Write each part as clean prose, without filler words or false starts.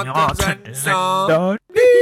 Sender.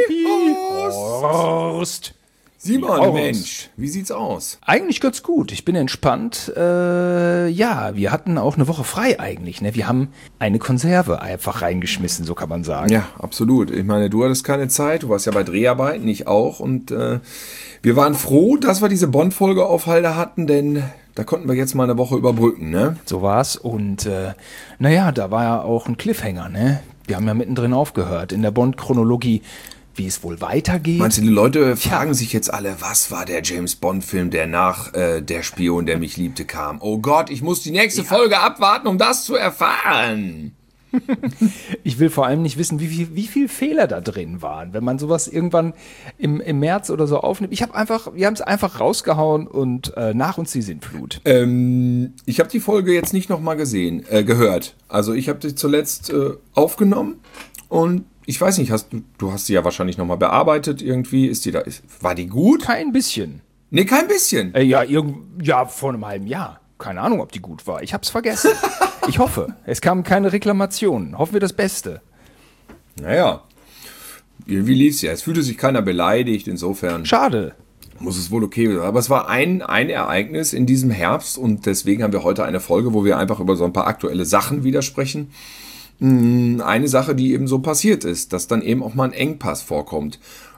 Horst. Simon, Mensch, wie sieht's aus? Eigentlich ganz gut. Ich bin entspannt. Ja, wir hatten auch eine Woche frei eigentlich. Ne? Wir haben eine Konserve einfach reingeschmissen, so kann man sagen. Ja, absolut. Ich meine, du hattest keine Zeit. Du warst ja bei Dreharbeiten, ich auch. Und wir waren froh, dass wir diese Bond-Folge auf Halde hatten, denn da konnten wir jetzt mal eine Woche überbrücken, ne? So war's. Und naja, da war ja auch ein Cliffhanger, ne? Wir haben ja mittendrin aufgehört in der Bond-Chronologie. Wie es wohl weitergeht. Meinst du, die Leute fragen sich jetzt alle, was war der James-Bond-Film, der nach Der Spion, der mich liebte, kam? Oh Gott, ich muss die nächste Folge abwarten, um das zu erfahren. Ich will vor allem nicht wissen, wie viel Fehler da drin waren, wenn man sowas irgendwann im März oder so aufnimmt. Wir haben es einfach rausgehauen und nach uns die Sintflut. Ich habe die Folge jetzt nicht nochmal gehört. Also ich habe die zuletzt aufgenommen und ich weiß nicht, du hast sie ja wahrscheinlich nochmal bearbeitet irgendwie. War die gut? Kein bisschen. Nee, kein bisschen. Ja, vor einem halben Jahr. Keine Ahnung, ob die gut war. Ich hab's vergessen. Ich hoffe. Es kamen keine Reklamationen. Hoffen wir das Beste. Naja. Wie lief's ja? Es fühlte sich keiner beleidigt, insofern. Schade. Muss es wohl okay sein. Aber es war ein Ereignis in diesem Herbst und deswegen haben wir heute eine Folge, wo wir einfach über so ein paar aktuelle Sachen wieder sprechen. Eine Sache, die eben so passiert ist, dass dann eben auch mal ein Engpass vorkommt.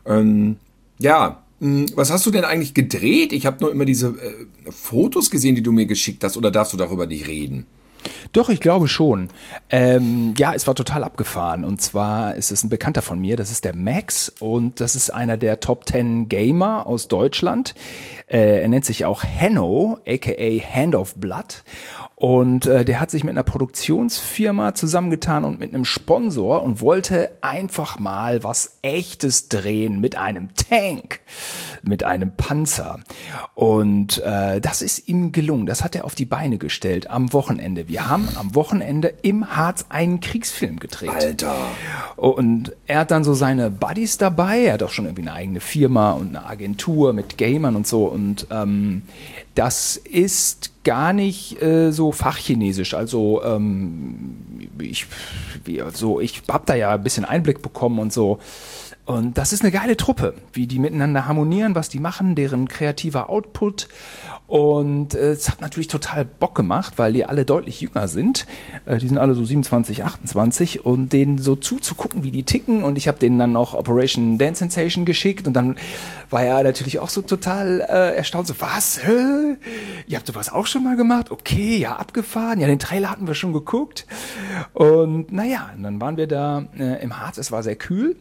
Was hast du denn eigentlich gedreht? Ich habe nur immer diese Fotos gesehen, die du mir geschickt hast, oder darfst du darüber nicht reden? Doch, ich glaube schon. Ja, es war total abgefahren. Und zwar ist es ein Bekannter von mir, das ist der Max und das ist einer der Top 10 Gamer aus Deutschland. Er nennt sich auch Hanno, aka Hand of Blood. Und der hat sich mit einer Produktionsfirma zusammengetan und mit einem Sponsor und wollte einfach mal was Echtes drehen mit einem Tank, mit einem Panzer. Und das ist ihm gelungen. Das hat er auf die Beine gestellt am Wochenende. Wir haben am Wochenende im Harz einen Kriegsfilm gedreht. Alter. Und er hat dann so seine Buddies dabei. Er hat auch schon irgendwie eine eigene Firma und eine Agentur mit Gamern und so. Und das ist gar nicht so fachchinesisch. Also ich habe da ja ein bisschen Einblick bekommen und so. Und das ist eine geile Truppe, wie die miteinander harmonieren, was die machen, deren kreativer Output. Und es hat natürlich total Bock gemacht, weil die alle deutlich jünger sind. Die sind alle so 27, 28 und denen so zuzugucken, wie die ticken. Und ich habe denen dann auch Operation Dance Sensation geschickt und dann war er natürlich auch so total erstaunt. So, was? Hä? Ihr habt sowas auch schon mal gemacht? Okay, ja, abgefahren. Ja, den Trailer hatten wir schon geguckt. Und naja, dann waren wir da im Harz. Es war sehr kühl.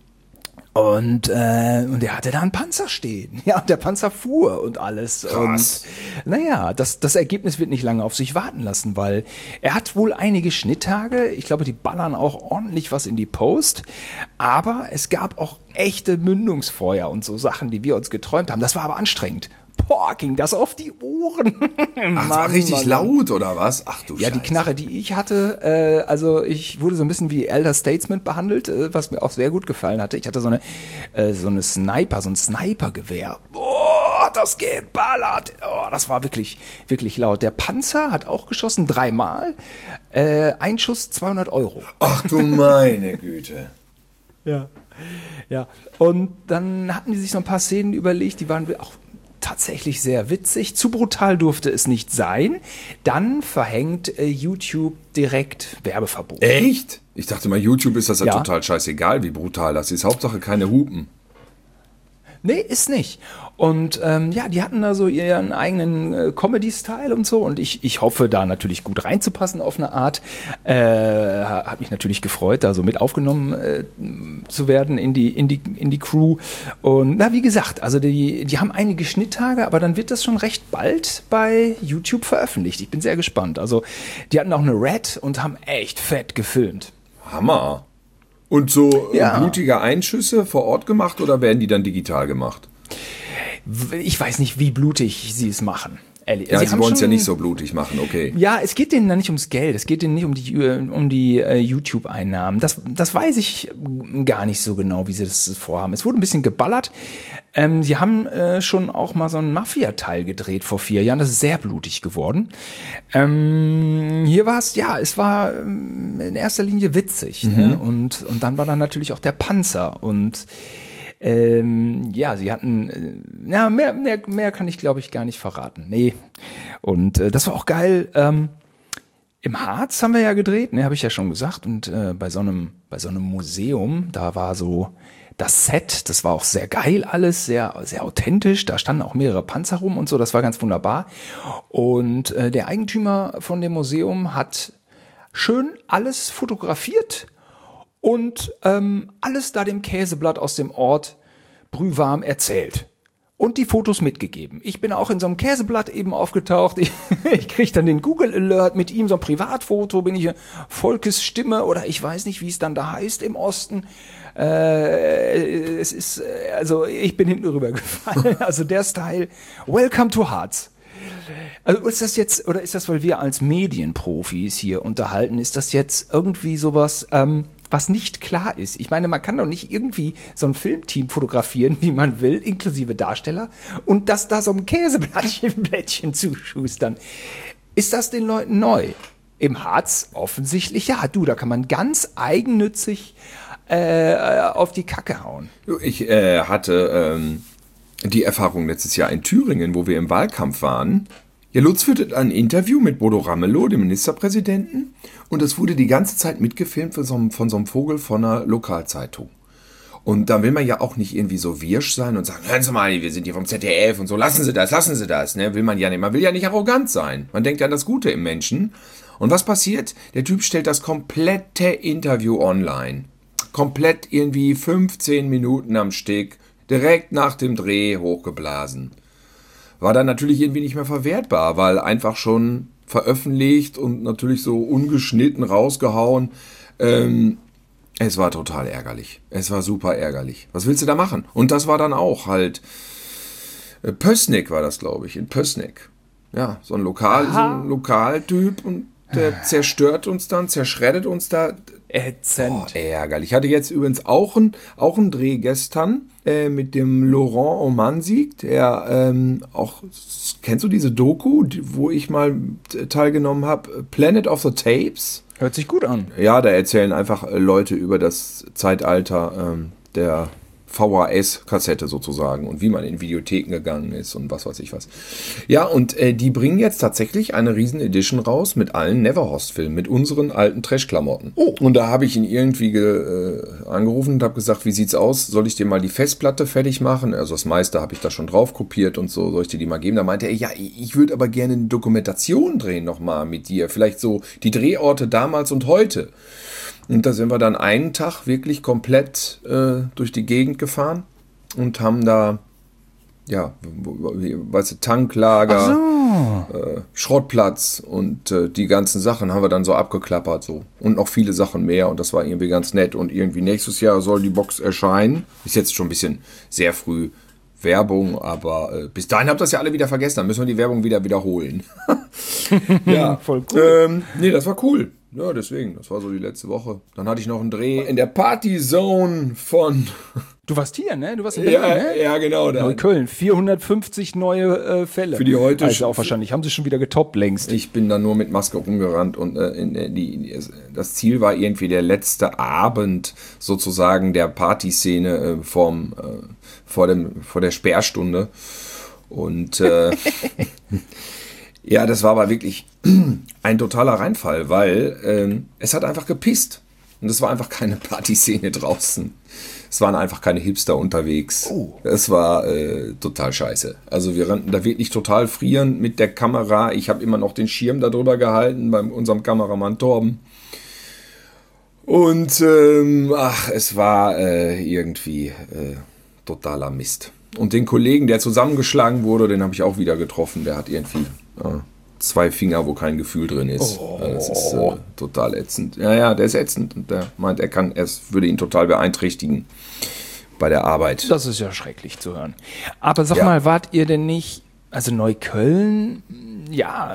Und er hatte da einen Panzer stehen. Ja, der Panzer fuhr und alles. Krass. Und naja, das Ergebnis wird nicht lange auf sich warten lassen, weil er hat wohl einige Schnitttage. Ich glaube, die ballern auch ordentlich was in die Post. Aber es gab auch echte Mündungsfeuer und so Sachen, die wir uns geträumt haben. Das war aber anstrengend. Boah, ging das auf die Ohren. Ach, war richtig laut, oder was? Ach du Scheiße. Ja, die Knarre, die ich hatte, also ich wurde so ein bisschen wie Elder Statesman behandelt, was mir auch sehr gut gefallen hatte. Ich hatte so ein Snipergewehr. Boah, das geballert. Oh, das war wirklich, wirklich laut. Der Panzer hat auch geschossen, 3-mal. Ein Schuss, 200 €. Ach du meine Güte. Ja. Und dann hatten die sich so ein paar Szenen überlegt, die waren auch tatsächlich sehr witzig. Zu brutal durfte es nicht sein. Dann verhängt YouTube direkt Werbeverbot. Echt? Ich dachte mal, YouTube ist das ja Ja. total scheißegal, wie brutal das ist. Hauptsache keine Hupen. Nee, ist nicht. Und die hatten da so ihren eigenen Comedy-Style und so. Und ich hoffe, da natürlich gut reinzupassen auf eine Art. Hat mich natürlich gefreut, da so mit aufgenommen zu werden in die Crew. Und na, wie gesagt, also die haben einige Schnitttage, aber dann wird das schon recht bald bei YouTube veröffentlicht. Ich bin sehr gespannt. Also die hatten auch eine Red und haben echt fett gefilmt. Hammer. Und so Ja. blutige Einschüsse vor Ort gemacht oder werden die dann digital gemacht? Ich weiß nicht, wie blutig sie es machen. ehrlich. Ja, sie wollen es ja nicht so blutig machen, okay. Ja, es geht denen da nicht ums Geld, es geht denen nicht um die YouTube-Einnahmen. Das weiß ich gar nicht so genau, wie sie das vorhaben. Es wurde ein bisschen geballert. Sie haben schon auch mal so einen Mafia-Teil gedreht vor 4 Jahren. Das ist sehr blutig geworden. Hier war es, es war in erster Linie witzig. Ne? Und dann war dann natürlich auch der Panzer. Und sie hatten, mehr kann ich, glaube ich, gar nicht verraten. Nee. Und das war auch geil. Im Harz haben wir ja gedreht, ne, habe ich ja schon gesagt. Und bei so einem Museum, da war so das Set, das war auch sehr geil alles, sehr, sehr authentisch. Da standen auch mehrere Panzer rum und so, das war ganz wunderbar. Und der Eigentümer von dem Museum hat schön alles fotografiert und alles da dem Käseblatt aus dem Ort brühwarm erzählt. Und die Fotos mitgegeben. Ich bin auch in so einem Käseblatt eben aufgetaucht. Ich kriege dann den Google Alert mit ihm, so ein Privatfoto, bin ich Volkes Stimme oder ich weiß nicht, wie es dann da heißt im Osten. Es ist, also ich bin hinten rübergefallen. Also der Style, welcome to Harz. Also ist das jetzt, oder ist das, weil wir als Medienprofis hier unterhalten, ist das jetzt irgendwie sowas, was nicht klar ist? Ich meine, man kann doch nicht irgendwie so ein Filmteam fotografieren, wie man will, inklusive Darsteller, und das da so ein Käseblättchen zuschustern. Ist das den Leuten neu? Im Harz offensichtlich, ja, da kann man ganz eigennützig auf die Kacke hauen. Ich hatte die Erfahrung letztes Jahr in Thüringen, wo wir im Wahlkampf waren. Ja, Lutz führte ein Interview mit Bodo Ramelow, dem Ministerpräsidenten, und das wurde die ganze Zeit mitgefilmt von so einem Vogel von einer Lokalzeitung. Und da will man ja auch nicht irgendwie so wirsch sein und sagen, hören Sie mal, wir sind hier vom ZDF und so, lassen Sie das, ne? Will man ja nicht. Man will ja nicht arrogant sein. Man denkt ja an das Gute im Menschen. Und was passiert? Der Typ stellt das komplette Interview online. Komplett irgendwie 15 Minuten am Stück, direkt nach dem Dreh hochgeblasen. War dann natürlich irgendwie nicht mehr verwertbar, weil einfach schon veröffentlicht und natürlich so ungeschnitten rausgehauen. Es war total ärgerlich. Es war super ärgerlich. Was willst du da machen? Und das war dann auch halt Pößneck war das, glaube ich, in Pößneck. Ja, so ein Lokaltyp und der zerstört uns dann, zerschreddet uns da. Ätzend. Ärgerlich. Ich hatte jetzt übrigens auch einen Dreh gestern mit dem Laurent Omansig, der auch, kennst du diese Doku, wo ich mal teilgenommen habe, Planet of the Tapes? Hört sich gut an. Ja, da erzählen einfach Leute über das Zeitalter der VHS-Kassette sozusagen und wie man in Videotheken gegangen ist und was weiß ich was. Ja, und die bringen jetzt tatsächlich eine riesen Edition raus mit allen Neverhorst-Filmen, mit unseren alten Trash-Klamotten. Oh. Und da habe ich ihn irgendwie angerufen und habe gesagt, wie sieht's aus? Soll ich dir mal die Festplatte fertig machen? Also das meiste habe ich da schon drauf kopiert und so, soll ich dir die mal geben? Da meinte er, ja, ich würde aber gerne eine Dokumentation drehen nochmal mit dir. Vielleicht so die Drehorte damals und heute. Und da sind wir dann einen Tag wirklich komplett durch die Gegend gefahren und haben da, ja, weißt du, Tanklager, Schrottplatz und die ganzen Sachen haben wir dann so abgeklappert so. Und noch viele Sachen mehr und das war irgendwie ganz nett. Und irgendwie nächstes Jahr soll die Box erscheinen. Ist jetzt schon ein bisschen sehr früh Werbung, aber bis dahin habt ihr das ja alle wieder vergessen. Dann müssen wir die Werbung wieder wiederholen. Ja, voll cool. Nee, das war cool. Ja, deswegen, das war so die letzte Woche. Dann hatte ich noch einen Dreh in der Partyzone von... Du warst hier, ne? Du warst in Berlin, ne? Ja, genau. Neukölln, 450 neue Fälle. Für die heute... Also auch wahrscheinlich, haben sie schon wieder getoppt längst. Ich bin da nur mit Maske rumgerannt und das Ziel war irgendwie der letzte Abend sozusagen der Partyszene vor der Sperrstunde. Und ja, das war aber wirklich ein totaler Reinfall, weil es hat einfach gepisst. Und es war einfach keine Partyszene draußen. Es waren einfach keine Hipster unterwegs. Oh. Es war total scheiße. Also wir rannten da wirklich total frierend mit der Kamera. Ich habe immer noch den Schirm darüber gehalten bei unserem Kameramann Torben. Und es war irgendwie totaler Mist. Und den Kollegen, der zusammengeschlagen wurde, den habe ich auch wieder getroffen. Der hat irgendwie 2 Finger, wo kein Gefühl drin ist. Oh. Das ist total ätzend. Ja, der ist ätzend. Und der meint, es würde ihn total beeinträchtigen bei der Arbeit. Das ist ja schrecklich zu hören. Aber sag mal, wart ihr denn nicht Also Neukölln, ja,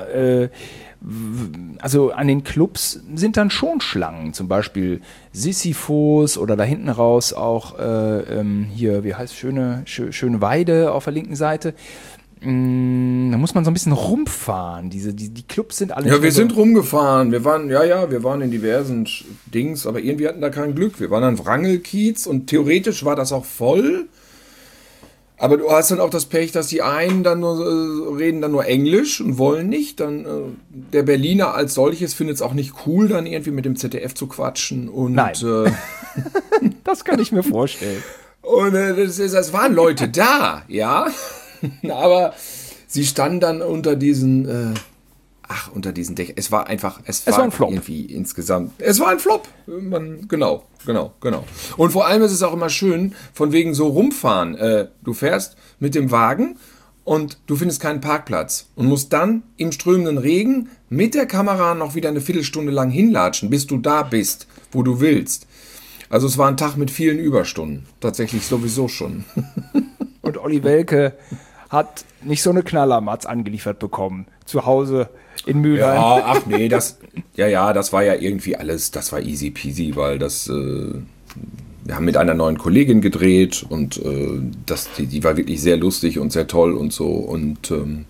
also an den Clubs sind dann schon Schlangen, zum Beispiel Sisyphos oder da hinten raus auch hier, wie heißt Schöne Weide auf der linken Seite. Da muss man so ein bisschen rumfahren. Die Clubs sind alle. Ja, wir sind rumgefahren. Wir waren in diversen Dings, aber irgendwie hatten da kein Glück. Wir waren an Wrangelkiez und theoretisch war das auch voll. Aber du hast dann auch das Pech, dass die einen dann reden dann nur Englisch und wollen nicht. Dann der Berliner als solches findet es auch nicht cool, dann irgendwie mit dem ZDF zu quatschen. Und, Nein. Das kann ich mir vorstellen. Und es waren Leute da, ja. Aber sie standen dann unter diesen Dächern. Es war ein Flop. Irgendwie insgesamt. Es war ein Flop. Genau. Und vor allem ist es auch immer schön, von wegen so rumfahren. Du fährst mit dem Wagen und du findest keinen Parkplatz und musst dann im strömenden Regen mit der Kamera noch wieder eine Viertelstunde lang hinlatschen, bis du da bist, wo du willst. Also es war ein Tag mit vielen Überstunden. Tatsächlich sowieso schon. Und Olli Welke hat nicht so eine Knallermatz angeliefert bekommen. Zu Hause in Mülheim. Ja, ach nee, das war ja irgendwie alles, das war easy peasy, weil wir haben mit einer neuen Kollegin gedreht und die war wirklich sehr lustig und sehr toll und so und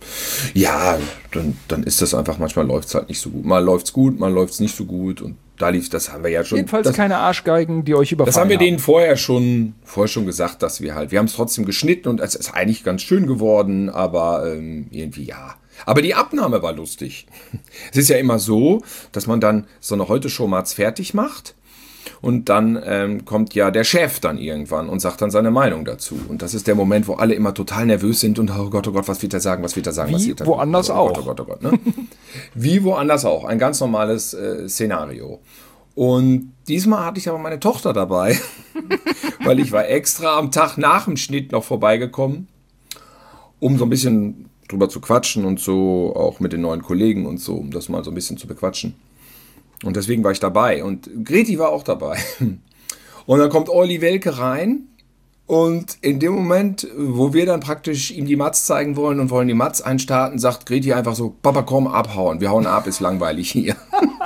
dann ist das einfach, manchmal läuft es halt nicht so gut. Mal läuft's gut, mal läuft's nicht so gut und das haben wir ja schon. Jedenfalls keine Arschgeigen, die euch überfallen haben. Das haben wir denen vorher schon gesagt, dass wir haben es trotzdem geschnitten und es ist eigentlich ganz schön geworden, aber irgendwie ja. Aber die Abnahme war lustig. Es ist ja immer so, dass man dann so eine Heute-Show-Mats fertig macht und dann kommt ja der Chef dann irgendwann und sagt dann seine Meinung dazu. Und das ist der Moment, wo alle immer total nervös sind und oh Gott, was wird er sagen, Wie woanders auch. Oh Gott, ne? Wie woanders auch. Ein ganz normales Szenario. Und diesmal hatte ich aber meine Tochter dabei, weil ich war extra am Tag nach dem Schnitt noch vorbeigekommen, um so ein bisschen drüber zu quatschen und so, auch mit den neuen Kollegen und so, um das mal so ein bisschen zu bequatschen. Und deswegen war ich dabei. Und Greti war auch dabei. Und dann kommt Olli Welke rein. Und in dem Moment, wo wir dann praktisch ihm die Mats zeigen wollen und wollen die Mats einstarten, sagt Greti einfach so, Papa, komm, abhauen. Wir hauen ab, ist langweilig hier.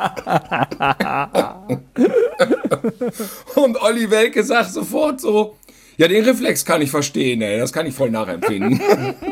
Und Olli Welke sagt sofort so, ja, den Reflex kann ich verstehen, ey. Das kann ich voll nachempfinden.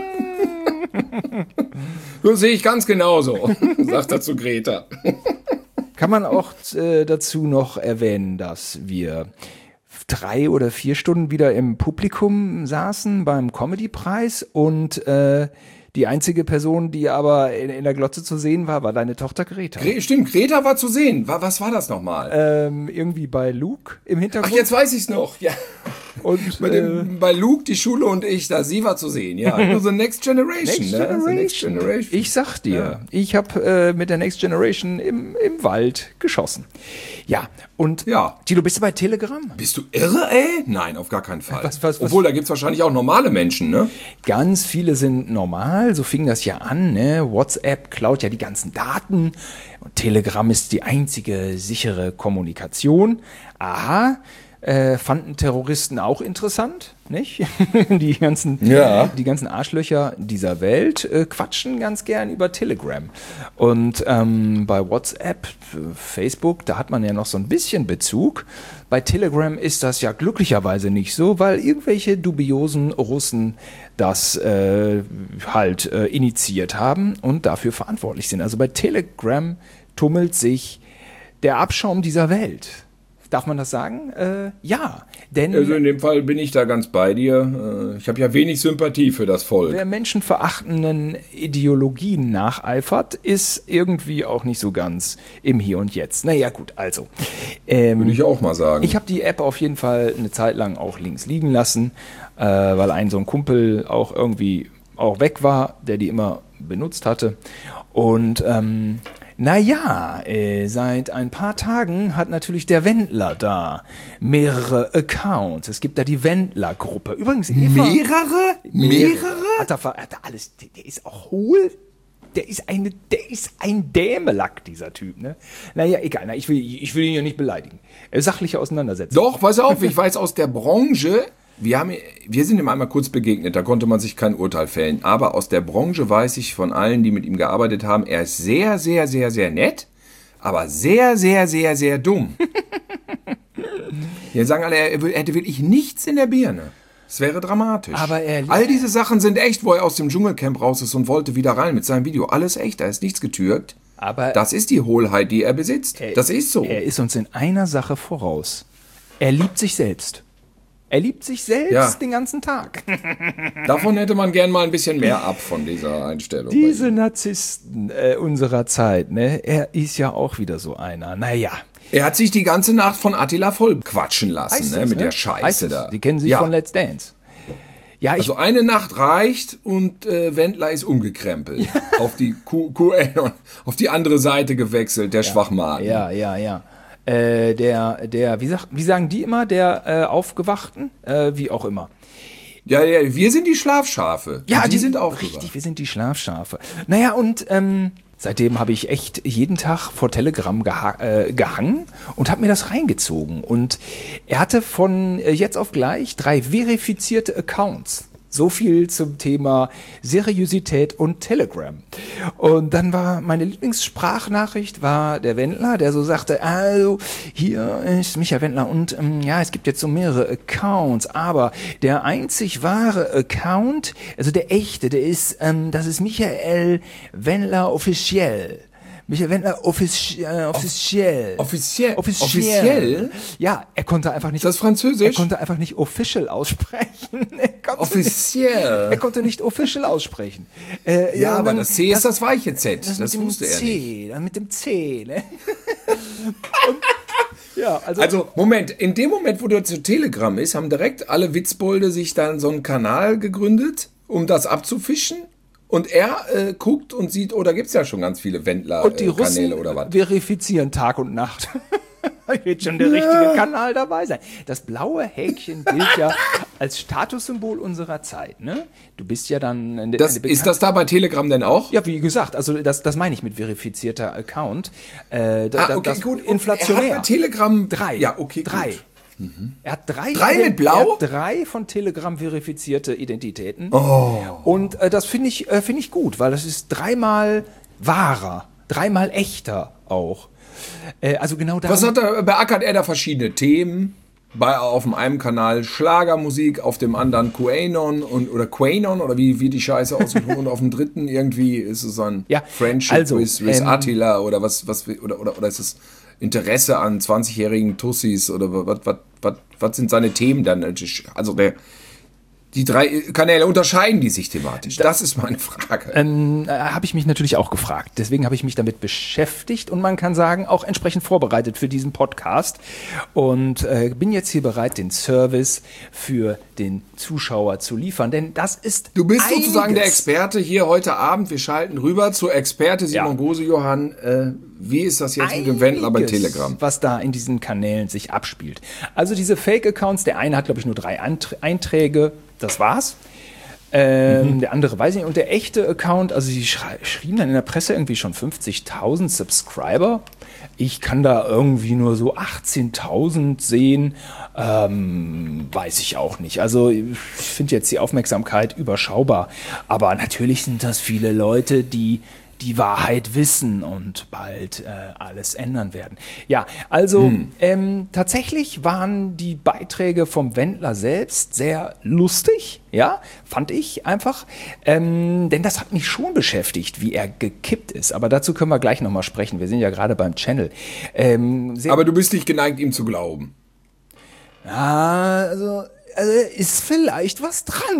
Das sehe ich ganz genauso, sagt er zu Greta. Kann man auch dazu noch erwähnen, dass wir 3 oder 4 Stunden wieder im Publikum saßen beim Comedy-Preis und die einzige Person, die aber in der Glotze zu sehen war deine Tochter Greta. Stimmt, Greta war zu sehen. Was war das nochmal? Irgendwie bei Luke im Hintergrund. Ach, jetzt weiß ich's noch, ja. Und bei Luke, die Schule und ich, sie war zu sehen, ja. Nur The Next Generation. Next Generation. Ich sag dir, ich habe mit der Next Generation im Wald geschossen. Ja, und Tilo, bist du bei Telegram? Bist du irre, ey? Nein, auf gar keinen Fall. Was? Obwohl, da gibt's wahrscheinlich auch normale Menschen, ne? Ganz viele sind normal, so fing das ja an, ne? WhatsApp klaut ja die ganzen Daten und Telegram ist die einzige sichere Kommunikation. Aha. Fanden Terroristen auch interessant, nicht? Die ganzen Arschlöcher dieser Welt quatschen ganz gern über Telegram. Und bei WhatsApp, Facebook, da hat man ja noch so ein bisschen Bezug. Bei Telegram ist das ja glücklicherweise nicht so, weil irgendwelche dubiosen Russen das initiiert haben und dafür verantwortlich sind. Also bei Telegram tummelt sich der Abschaum dieser Welt. Darf man das sagen? Ja. Denn also in dem Fall bin ich da ganz bei dir. Ich habe ja wenig Sympathie für das Volk. Wer menschenverachtenden Ideologien nacheifert, ist irgendwie auch nicht so ganz im Hier und Jetzt. Naja, gut, also. Würde ich auch mal sagen. Ich habe die App auf jeden Fall eine Zeit lang auch links liegen lassen, weil so ein Kumpel auch irgendwie auch weg war, der die immer benutzt hatte. Und seit ein paar Tagen hat natürlich der Wendler da mehrere Accounts. Es gibt da die Wendler-Gruppe. Übrigens, Eva, mehrere? Hat er alles. Der ist auch hohl. Der ist ein Dämelack, dieser Typ, ne? Naja, egal. Ich will ihn ja nicht beleidigen. Sachliche Auseinandersetzung. Doch, pass auf, ich weiß aus der Branche, wir sind ihm einmal kurz begegnet, da konnte man sich kein Urteil fällen. Aber aus der Branche weiß ich von allen, die mit ihm gearbeitet haben, er ist sehr, sehr, sehr, sehr nett, aber sehr, sehr, sehr, sehr dumm. Hier sagen alle, er hätte wirklich nichts in der Birne. Es wäre dramatisch. Aber all diese Sachen sind echt, wo er aus dem Dschungelcamp raus ist und wollte wieder rein mit seinem Video. Alles echt, da ist nichts getürkt. Aber das ist die Hohlheit, die er besitzt. Das ist so. Er ist uns in einer Sache voraus. Er liebt sich selbst. Er liebt sich selbst den ganzen Tag. Davon hätte man gern mal ein bisschen mehr ab von dieser Einstellung. Diese Narzissten unserer Zeit, ne? Er ist ja auch wieder so einer. Naja. Er hat sich die ganze Nacht von Attila voll quatschen lassen, ne? Mit der Scheiße da. Die kennen sich von Let's Dance. Ja, also eine Nacht reicht und Wendler ist umgekrempelt. Auf die QAnon, auf die andere Seite gewechselt, der Schwachmagen. Ja. Wie sagen die immer, der Aufgewachten? Wie auch immer. Ja, wir sind die Schlafschafe. Ja, die sind auch richtig, wir sind die Schlafschafe. Naja, und seitdem habe ich echt jeden Tag vor Telegram gehangen und habe mir das reingezogen. Und er hatte von jetzt auf gleich 3 verifizierte Accounts. So viel zum Thema Seriosität und Telegram. Und dann war meine Lieblingssprachnachricht war der Wendler, der so sagte, also hier ist Michael Wendler und es gibt jetzt so mehrere Accounts, aber der einzig wahre Account, also der echte, das ist Michael Wendler offiziell. Michael Wendler offiziell. Offiziell? Ja, er konnte einfach nicht. Ist das Französisch? Er konnte einfach nicht official aussprechen. Offiziell. Er konnte nicht official aussprechen. Aber das C ist das weiche Z. Das wusste er nicht. Dann mit dem C, ne? Also, Moment, in dem Moment, wo der zu Telegram ist, haben direkt alle Witzbolde sich dann so einen Kanal gegründet, um das abzufischen. Und er guckt und sieht, da gibt es ja schon ganz viele Wendler-Kanäle oder was. Verifizieren Tag und Nacht. Wird schon der richtige Kanal dabei sein. Das blaue Häkchen gilt ja als Statussymbol unserer Zeit. Ne? Du bist ja dann... Ist das da bei Telegram denn auch? Ja, wie gesagt, also das meine ich mit verifizierter Account. Gut. Inflationär. Er hat bei Telegram 3. Ja, okay, 3. Gut. Mhm. Er hat 3 mit Blau? Er hat 3 von Telegram verifizierte Identitäten. Oh. Und das finde ich gut, weil das ist 3-mal wahrer, 3-mal echter auch. Also genau da. Beackert er da verschiedene Themen? Auf dem einen Kanal Schlagermusik, auf dem anderen QAnon oder Quanon oder wie die Scheiße aussieht und auf dem dritten irgendwie ist es ein Friendship with Attila oder was oder ist es Interesse an 20-jährigen Tussis oder was sind seine Themen dann? Also die 3 Kanäle, unterscheiden die sich thematisch? Das ist meine Frage. Habe ich mich natürlich auch gefragt. Deswegen habe ich mich damit beschäftigt und man kann sagen, auch entsprechend vorbereitet für diesen Podcast. Und bin jetzt hier bereit, den Service für den Zuschauer zu liefern. Denn das ist Du bist sozusagen der Experte hier heute Abend. Wir schalten rüber zu Experte Simon Gose-Johann. Wie ist das jetzt mit dem Wendler bei Telegram? Was da in diesen Kanälen sich abspielt. Also diese Fake-Accounts, der eine hat, glaube ich, nur 3 Einträge. Das war's. Der andere weiß ich nicht. Und der echte Account, also sie schrieben dann in der Presse irgendwie schon 50.000 Subscriber. Ich kann da irgendwie nur so 18.000 sehen. Weiß ich auch nicht. Also ich finde jetzt die Aufmerksamkeit überschaubar. Aber natürlich sind das viele Leute, die die Wahrheit wissen und bald alles ändern werden. Ja, also tatsächlich waren die Beiträge vom Wendler selbst sehr lustig, ja, fand ich einfach. Denn das hat mich schon beschäftigt, wie er gekippt ist. Aber dazu können wir gleich nochmal sprechen. Wir sind ja gerade beim Channel. Aber du bist nicht geneigt, ihm zu glauben. Ja, also ist vielleicht was dran.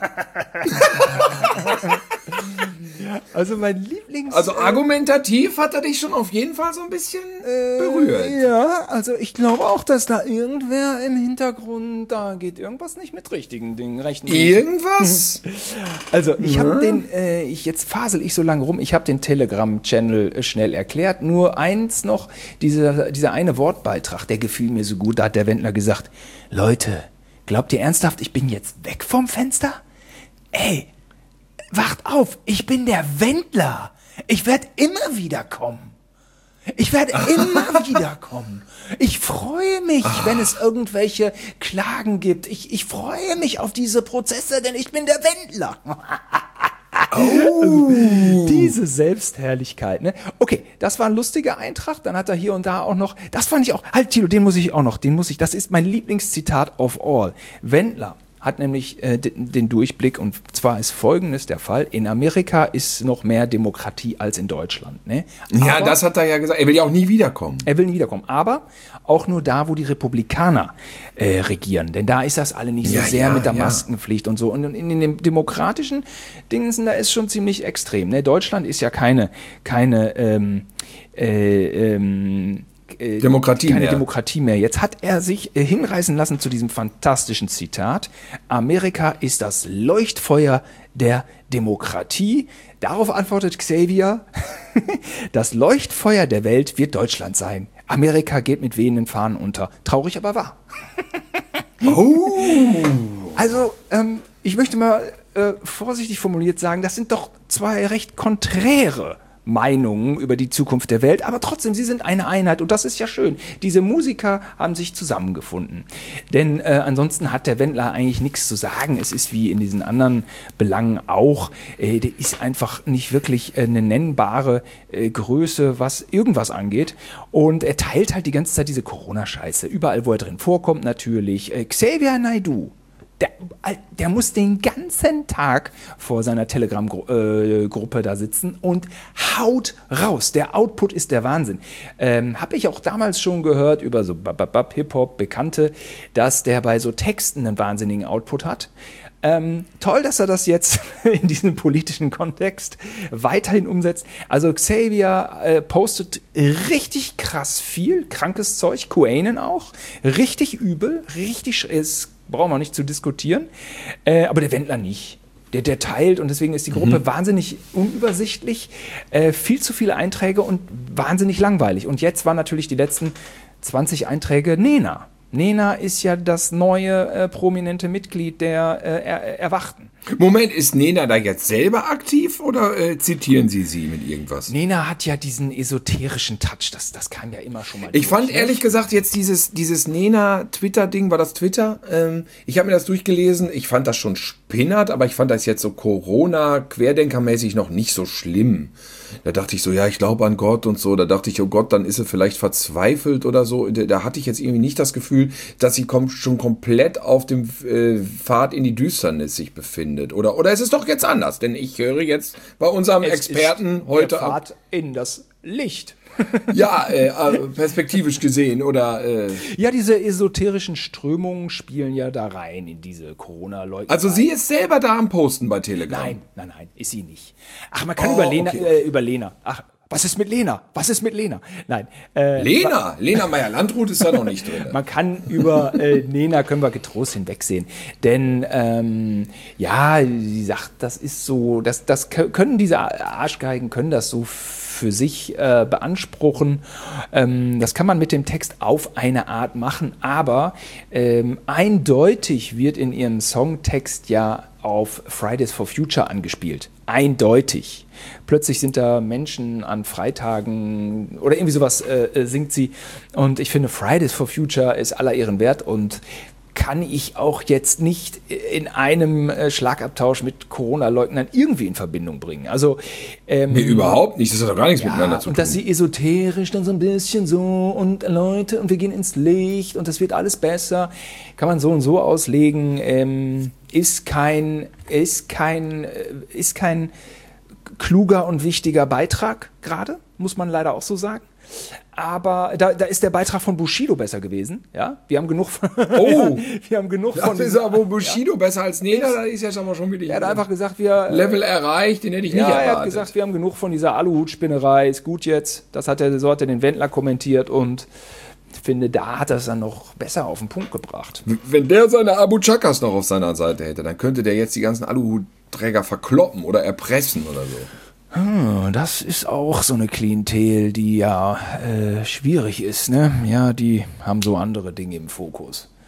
Also mein Also argumentativ hat er dich schon auf jeden Fall so ein bisschen berührt. Ja, also ich glaube auch, dass da irgendwer im Hintergrund, da geht irgendwas nicht mit richtigen Dingen, rechten Dingen. Irgendwas? Also ich habe jetzt fasel ich so lange rum, ich habe den Telegram-Channel schnell erklärt, nur eins noch, dieser eine Wortbeitrag, der gefiel mir so gut, da hat der Wendler gesagt, Leute, glaubt ihr ernsthaft, ich bin jetzt weg vom Fenster? Ey, wacht auf, ich bin der Wendler. Ich werde immer wieder kommen. Ich werde immer wiederkommen. Ich freue mich, wenn es irgendwelche Klagen gibt. Ich freue mich auf diese Prozesse, denn ich bin der Wendler. Also, diese Selbstherrlichkeit, ne? Okay, das war ein lustiger Eintrag. Dann hat er hier und da auch noch, das fand ich auch, halt Thilo, das ist mein Lieblingszitat of all. Wendler hat nämlich den Durchblick, und zwar ist Folgendes der Fall: In Amerika ist noch mehr Demokratie als in Deutschland. Ne? Ja, das hat er ja gesagt. Er will ja auch nie wiederkommen. Er will nie wiederkommen, aber auch nur da, wo die Republikaner regieren. Denn da ist das alle nicht so sehr mit der Maskenpflicht und so. Und in den demokratischen Dingen, da ist schon ziemlich extrem. Ne? Deutschland ist ja keine Demokratie mehr. Jetzt hat er sich hinreißen lassen zu diesem fantastischen Zitat: Amerika ist das Leuchtfeuer der Demokratie. Darauf antwortet Xavier: Das Leuchtfeuer der Welt wird Deutschland sein. Amerika geht mit wehenden Fahnen unter. Traurig, aber wahr. Also, ich möchte mal vorsichtig formuliert sagen, das sind doch zwei recht konträre Meinungen über die Zukunft der Welt, aber trotzdem, sie sind eine Einheit, und das ist ja schön. Diese Musiker haben sich zusammengefunden. Denn ansonsten hat der Wendler eigentlich nichts zu sagen. Es ist wie in diesen anderen Belangen auch, der ist einfach nicht wirklich eine nennbare Größe, was irgendwas angeht. Und er teilt halt die ganze Zeit diese Corona-Scheiße. Überall, wo er drin vorkommt, natürlich. Xavier Naidoo, der muss den ganzen Tag vor seiner Telegram-Gruppe da sitzen und haut raus. Der Output ist der Wahnsinn. Habe ich auch damals schon gehört über so Hip-Hop-Bekannte, dass der bei so Texten einen wahnsinnigen Output hat. Toll, dass er das jetzt in diesem politischen Kontext weiterhin umsetzt. Also Xavier postet richtig krass viel, krankes Zeug, QAnon auch, richtig übel, ist, brauchen wir nicht zu diskutieren, aber der Wendler nicht. Der teilt, und deswegen ist die Gruppe wahnsinnig unübersichtlich, viel zu viele Einträge und wahnsinnig langweilig. Und jetzt waren natürlich die letzten 20 Einträge Nena. Nena ist ja das neue prominente Mitglied der Erwachten. Moment, ist Nena da jetzt selber aktiv oder zitieren Sie mit irgendwas? Nena hat ja diesen esoterischen Touch, das kam ja immer schon mal. Ich fand ehrlich gesagt jetzt dieses Nena-Twitter-Ding, war das Twitter? Ich habe mir das durchgelesen, ich fand das schon spinnert, aber ich fand das jetzt so Corona-Querdenkermäßig noch nicht so schlimm. Da dachte ich so, ja, ich glaube an Gott und so. Da dachte ich, oh Gott, dann ist sie vielleicht verzweifelt oder so. Da hatte ich jetzt irgendwie nicht das Gefühl, dass sie schon komplett auf dem Pfad in die Düsternis sich befindet. Oder ist es doch jetzt anders? Denn ich höre jetzt bei unserem Experten heute der Pfad in das Licht. Ja, perspektivisch gesehen, oder? Ja, diese esoterischen Strömungen spielen ja da rein in diese Corona-Leugner. Also sie ist selber da am Posten bei Telegram? Nein, ist sie nicht. Ach, man kann über Lena. Ach, was ist mit Lena? Nein. Lena Meyer-Landrut ist da noch nicht drin. Man kann über Lena können wir getrost hinwegsehen. Denn, sie sagt, das ist so, das können diese Arschgeigen, können das so für sich beanspruchen. Das kann man mit dem Text auf eine Art machen, aber eindeutig wird in ihrem Songtext ja auf Fridays for Future angespielt. Eindeutig. Plötzlich sind da Menschen an Freitagen oder irgendwie sowas singt sie. Und ich finde, Fridays for Future ist aller Ehren wert und kann ich auch jetzt nicht in einem Schlagabtausch mit Corona-Leugnern irgendwie in Verbindung bringen. Also nee, überhaupt nicht. Das hat doch gar nichts miteinander zu tun. Und dass sie esoterisch dann so ein bisschen so und Leute und wir gehen ins Licht und das wird alles besser, kann man so und so auslegen. Ist kein kluger und wichtiger Beitrag gerade, muss man leider auch so sagen. Aber da ist der Beitrag von Bushido besser gewesen. Ja, wir haben genug von. Wir haben genug von. Das ist aber Bushido besser als Nena. Da ist ja schon wieder. Er hat einfach gesagt, wir Level erreicht, den hätte ich nicht erwartet. Er hat gesagt, wir haben genug von dieser Aluhutspinnerei. Ist gut jetzt. So hat er den Wendler kommentiert und ich finde, da hat er es dann noch besser auf den Punkt gebracht. Wenn der seine Abu Chakas noch auf seiner Seite hätte, dann könnte der jetzt die ganzen Aluhutträger verkloppen oder erpressen oder so. Das ist auch so eine Klientel, die ja schwierig ist, ne? Ja, die haben so andere Dinge im Fokus.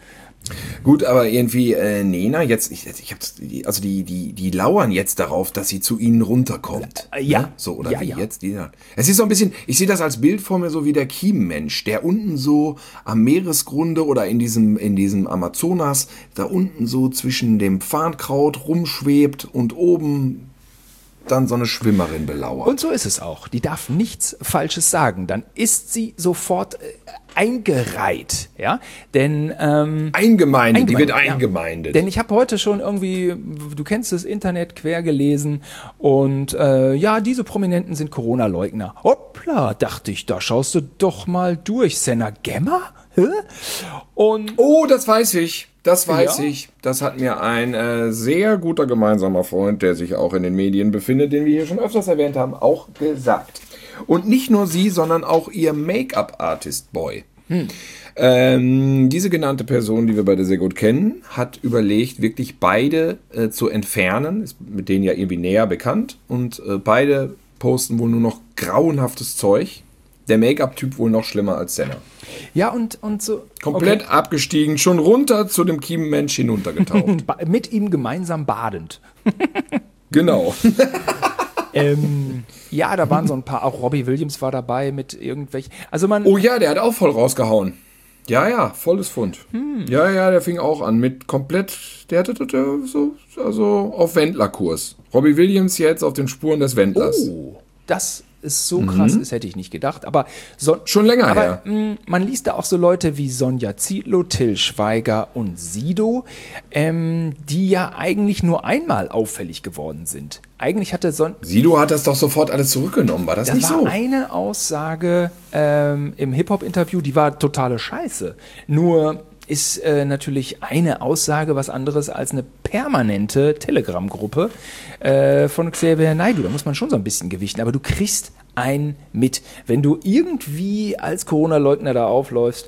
Gut, aber irgendwie, Nena, jetzt, ich hab's, also die lauern jetzt darauf, dass sie zu ihnen runterkommt. Ja. Ne? So, oder Ja, wie ja. jetzt? Es ist so ein bisschen, ich sehe das als Bild vor mir so wie der Kiemenmensch, der unten so am Meeresgrunde oder in diesem Amazonas, da unten so zwischen dem Farnkraut rumschwebt und oben dann so eine Schwimmerin belauert. Und so ist es auch. Die darf nichts Falsches sagen. Dann ist sie sofort eingereiht. Ja? Denn Die wird ja. eingemeindet. Denn ich habe heute schon irgendwie, du kennst das Internet, quer gelesen und ja, diese Prominenten sind Corona-Leugner. Hoppla, dachte ich, da schaust du doch mal durch. Senna Gemma? Hä? Und Oh, das weiß ich. Das weiß Ja? ich. Das hat mir ein sehr guter gemeinsamer Freund, der sich auch in den Medien befindet, den wir hier schon öfters erwähnt haben, auch gesagt. Und nicht nur sie, sondern auch ihr Make-up-Artist-Boy. Diese genannte Person, die wir beide sehr gut kennen, hat überlegt, wirklich beide zu entfernen. Ist mit denen ja irgendwie näher bekannt. Und beide posten wohl nur noch grauenhaftes Zeug. Der Make-up-Typ wohl noch schlimmer als Senna. ja, und so. Komplett abgestiegen, schon runter zu dem Kiemenmensch hinuntergetaucht. Mit ihm gemeinsam badend. Genau. Ja, da waren so ein paar, auch Robbie Williams war dabei mit irgendwelchen. Also man. Oh ja, der hat auch voll rausgehauen. Ja, volles Fund. Ja, der fing auch an mit komplett, der hatte so, also auf Wendlerkurs. Robbie Williams jetzt auf den Spuren des Wendlers. Oh, das ist so krass, das hätte ich nicht gedacht. Aber Schon länger her. Man liest da auch so Leute wie Sonja Zietlow, Till Schweiger und Sido, die ja eigentlich nur einmal auffällig geworden sind. Eigentlich hatte Sido hat das doch sofort alles zurückgenommen, war das das nicht war so? eine Aussage im Hip-Hop-Interview, die war totale Scheiße. Nur ist natürlich eine Aussage was anderes als eine permanente Telegram-Gruppe von Xavier Naidoo. Da muss man schon so ein bisschen gewichten, aber du kriegst einen mit. Wenn du irgendwie als Corona-Leugner da aufläufst,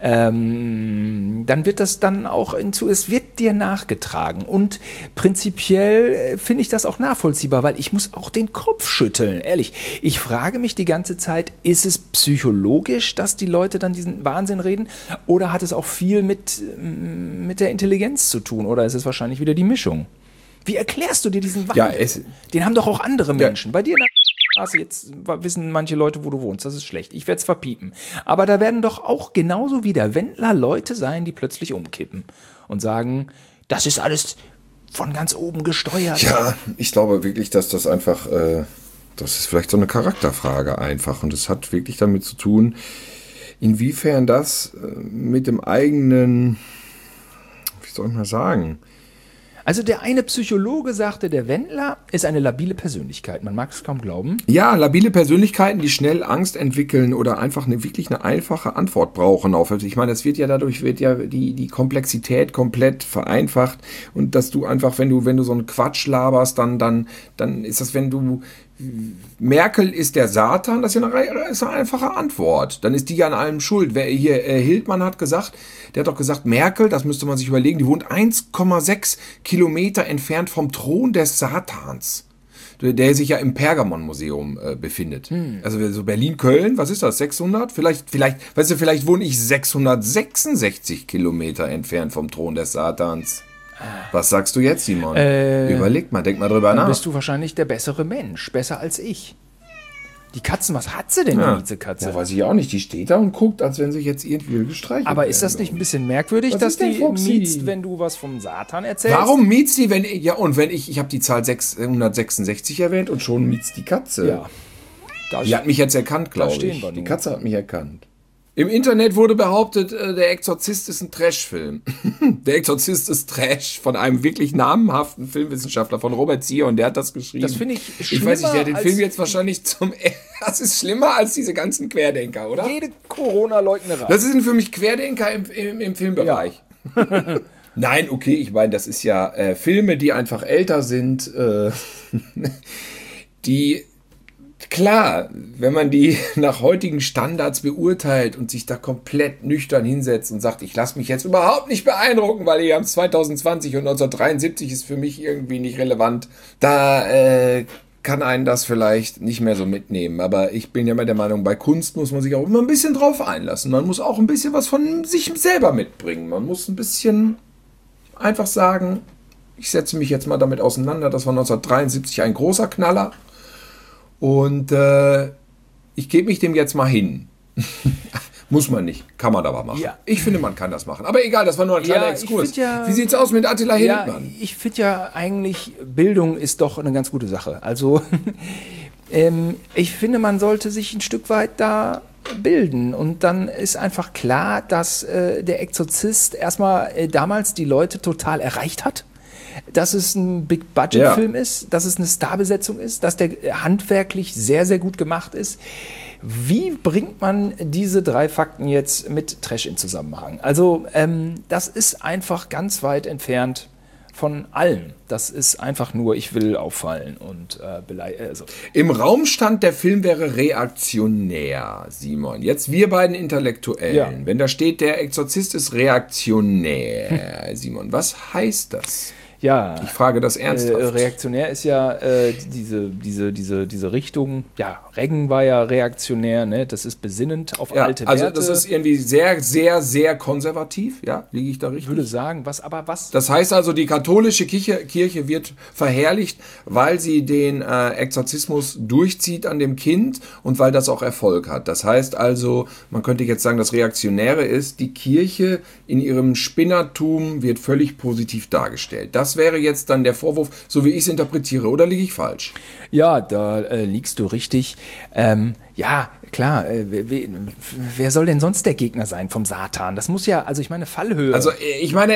dann wird das dann auch es wird dir nachgetragen. Und prinzipiell finde ich das auch nachvollziehbar, weil ich muss auch den Kopf schütteln, ehrlich. Ich frage mich die ganze Zeit, ist es psychologisch, dass die Leute dann diesen Wahnsinn reden, oder hat es auch viel mit der Intelligenz zu tun, oder ist es wahrscheinlich wieder die Mischung? Wie erklärst du dir diesen Wahnsinn? Ja, Den haben doch auch andere Menschen. Bei dir in der Straße, jetzt wissen manche Leute, wo du wohnst, das ist schlecht. Ich werde es verpiepen. Aber da werden doch auch genauso wie der Wendler Leute sein, die plötzlich umkippen und sagen, das ist alles von ganz oben gesteuert. Ja, ich glaube wirklich, dass das einfach, das ist vielleicht so eine Charakterfrage einfach. Und es hat wirklich damit zu tun, inwiefern das mit dem eigenen, wie soll ich mal sagen? Also der eine Psychologe sagte, der Wendler ist eine labile Persönlichkeit. Man mag es kaum glauben. Ja, labile Persönlichkeiten, die schnell Angst entwickeln oder einfach wirklich eine einfache Antwort brauchen auf. Ich meine, dadurch wird ja die Komplexität komplett vereinfacht, und dass du einfach, wenn du so einen Quatsch laberst, dann ist das, wenn du Merkel ist der Satan, das ist ja eine einfache Antwort. Dann ist die ja an allem schuld. Hildmann hat gesagt, der hat doch gesagt, Merkel, das müsste man sich überlegen, die wohnt 1,6 Kilometer entfernt vom Thron des Satans, der sich ja im Pergamon-Museum befindet. Also so Berlin-Köln, was ist das, 600? Vielleicht, weißt du, vielleicht wohne ich 666 Kilometer entfernt vom Thron des Satans. Was sagst du jetzt, Simon? Überleg mal, denk mal drüber Dann nach. bist du wahrscheinlich der bessere Mensch, besser als ich. Die Katzen, was hat sie denn, die Miezekatze? Ja, weiß ich auch nicht. Die steht da und guckt, als wenn sie jetzt irgendwie gestreichelt Aber werden. ist das nicht ein bisschen merkwürdig, Was dass ist denn, die Foxy? miezt, wenn du was vom Satan erzählst? Warum mietzt die, wenn ich habe die Zahl 666 erwähnt und schon mietzt die Katze. Ja. Da Die hat mich jetzt erkannt, glaube stehen ich. wir Die nun. Katze hat mich erkannt. Im Internet wurde behauptet, der Exorzist ist ein Trash-Film. Der Exorzist ist Trash von einem wirklich namhaften Filmwissenschaftler, von Robert Zion, der hat das geschrieben. Das finde ich Ich weiß nicht, der hat den schlimmer Film als jetzt wahrscheinlich Das ist schlimmer als diese ganzen Querdenker, oder? jede Corona-Leugnerei. Das sind für mich Querdenker im Filmbereich. Nein, okay, ich meine, das ist ja Filme, die einfach älter sind, die, klar, wenn man die nach heutigen Standards beurteilt und sich da komplett nüchtern hinsetzt und sagt, ich lasse mich jetzt überhaupt nicht beeindrucken, weil wir haben 2020 und 1973 ist für mich irgendwie nicht relevant, da kann einen das vielleicht nicht mehr so mitnehmen. Aber ich bin ja immer der Meinung, bei Kunst muss man sich auch immer ein bisschen drauf einlassen. Man muss auch ein bisschen was von sich selber mitbringen. Man muss ein bisschen einfach sagen, ich setze mich jetzt mal damit auseinander. Das war 1973 ein großer Knaller. Und ich gebe mich dem jetzt mal hin. Muss man nicht, kann man aber machen. Ja. Ich finde, man kann das machen. Aber egal, das war nur ein kleiner Exkurs. Wie sieht's aus mit Attila Hildmann? Ich finde ja eigentlich, Bildung ist doch eine ganz gute Sache. Also ich finde, man sollte sich ein Stück weit da bilden. Und dann ist einfach klar, dass der Exorzist erstmal damals die Leute total erreicht hat. Dass es ein Big-Budget-Film ist, dass es eine Starbesetzung ist, dass der handwerklich sehr, sehr gut gemacht ist. Wie bringt man diese 3 Fakten jetzt mit Trash in Zusammenhang? Also das ist einfach ganz weit entfernt von allem. Das ist einfach nur, ich will auffallen und also. Im Raum stand, der Film wäre reaktionär, Simon. Jetzt wir beiden Intellektuellen. Ja. Wenn da steht, der Exorzist ist reaktionär, Simon, was heißt das? Ja, ich frage das ernsthaft. Reaktionär ist ja diese Richtung. Ja, Reagan war ja reaktionär, ne? Das ist besinnend auf alte Werte. Also das ist irgendwie sehr, sehr, sehr konservativ. Ja, liege ich da richtig? Ich würde sagen, was? Das heißt also, die katholische Kirche wird verherrlicht, weil sie den Exorzismus durchzieht an dem Kind und weil das auch Erfolg hat. Das heißt also, man könnte jetzt sagen, das Reaktionäre ist, die Kirche in ihrem Spinnertum wird völlig positiv dargestellt. Das wäre jetzt dann der Vorwurf, so wie ich es interpretiere, oder liege ich falsch? Ja, da liegst du richtig. Ja, klar, wer soll denn sonst der Gegner sein vom Satan? Das muss ja, also ich meine, Fallhöhe. Also ich meine,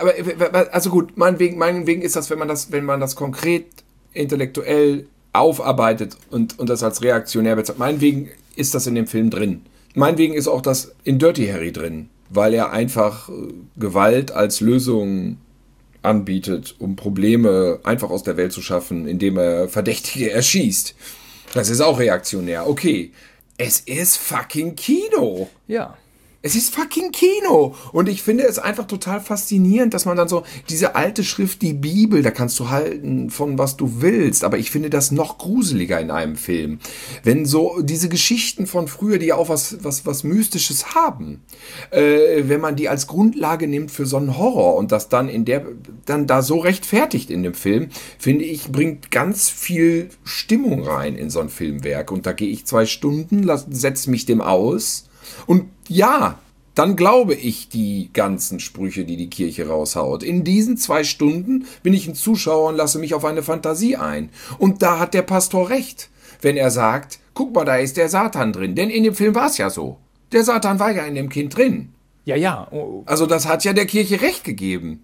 also gut, meinetwegen ist das, wenn man das konkret intellektuell aufarbeitet und das als reaktionär bezeichnet, meinetwegen ist das in dem Film drin. Meinetwegen ist auch das in Dirty Harry drin, weil er einfach Gewalt als Lösung anbietet, um Probleme einfach aus der Welt zu schaffen, indem er Verdächtige erschießt. Das ist auch reaktionär. Okay, es ist fucking Kino. Ja. Es ist fucking Kino. Und ich finde es einfach total faszinierend, dass man dann so diese alte Schrift, die Bibel, da kannst du halten von was du willst. Aber ich finde das noch gruseliger in einem Film. Wenn so diese Geschichten von früher, die ja auch was Mystisches haben, wenn man die als Grundlage nimmt für so einen Horror und das dann dann da so rechtfertigt in dem Film, finde ich, bringt ganz viel Stimmung rein in so ein Filmwerk. Und da gehe ich 2 Stunden, setze mich dem aus. Und ja, dann glaube ich die ganzen Sprüche, die die Kirche raushaut. In diesen 2 Stunden bin ich ein Zuschauer und lasse mich auf eine Fantasie ein. Und da hat der Pastor recht, wenn er sagt, guck mal, da ist der Satan drin. Denn in dem Film war es ja so. Der Satan war ja in dem Kind drin. Ja. Oh. Also das hat ja der Kirche recht gegeben.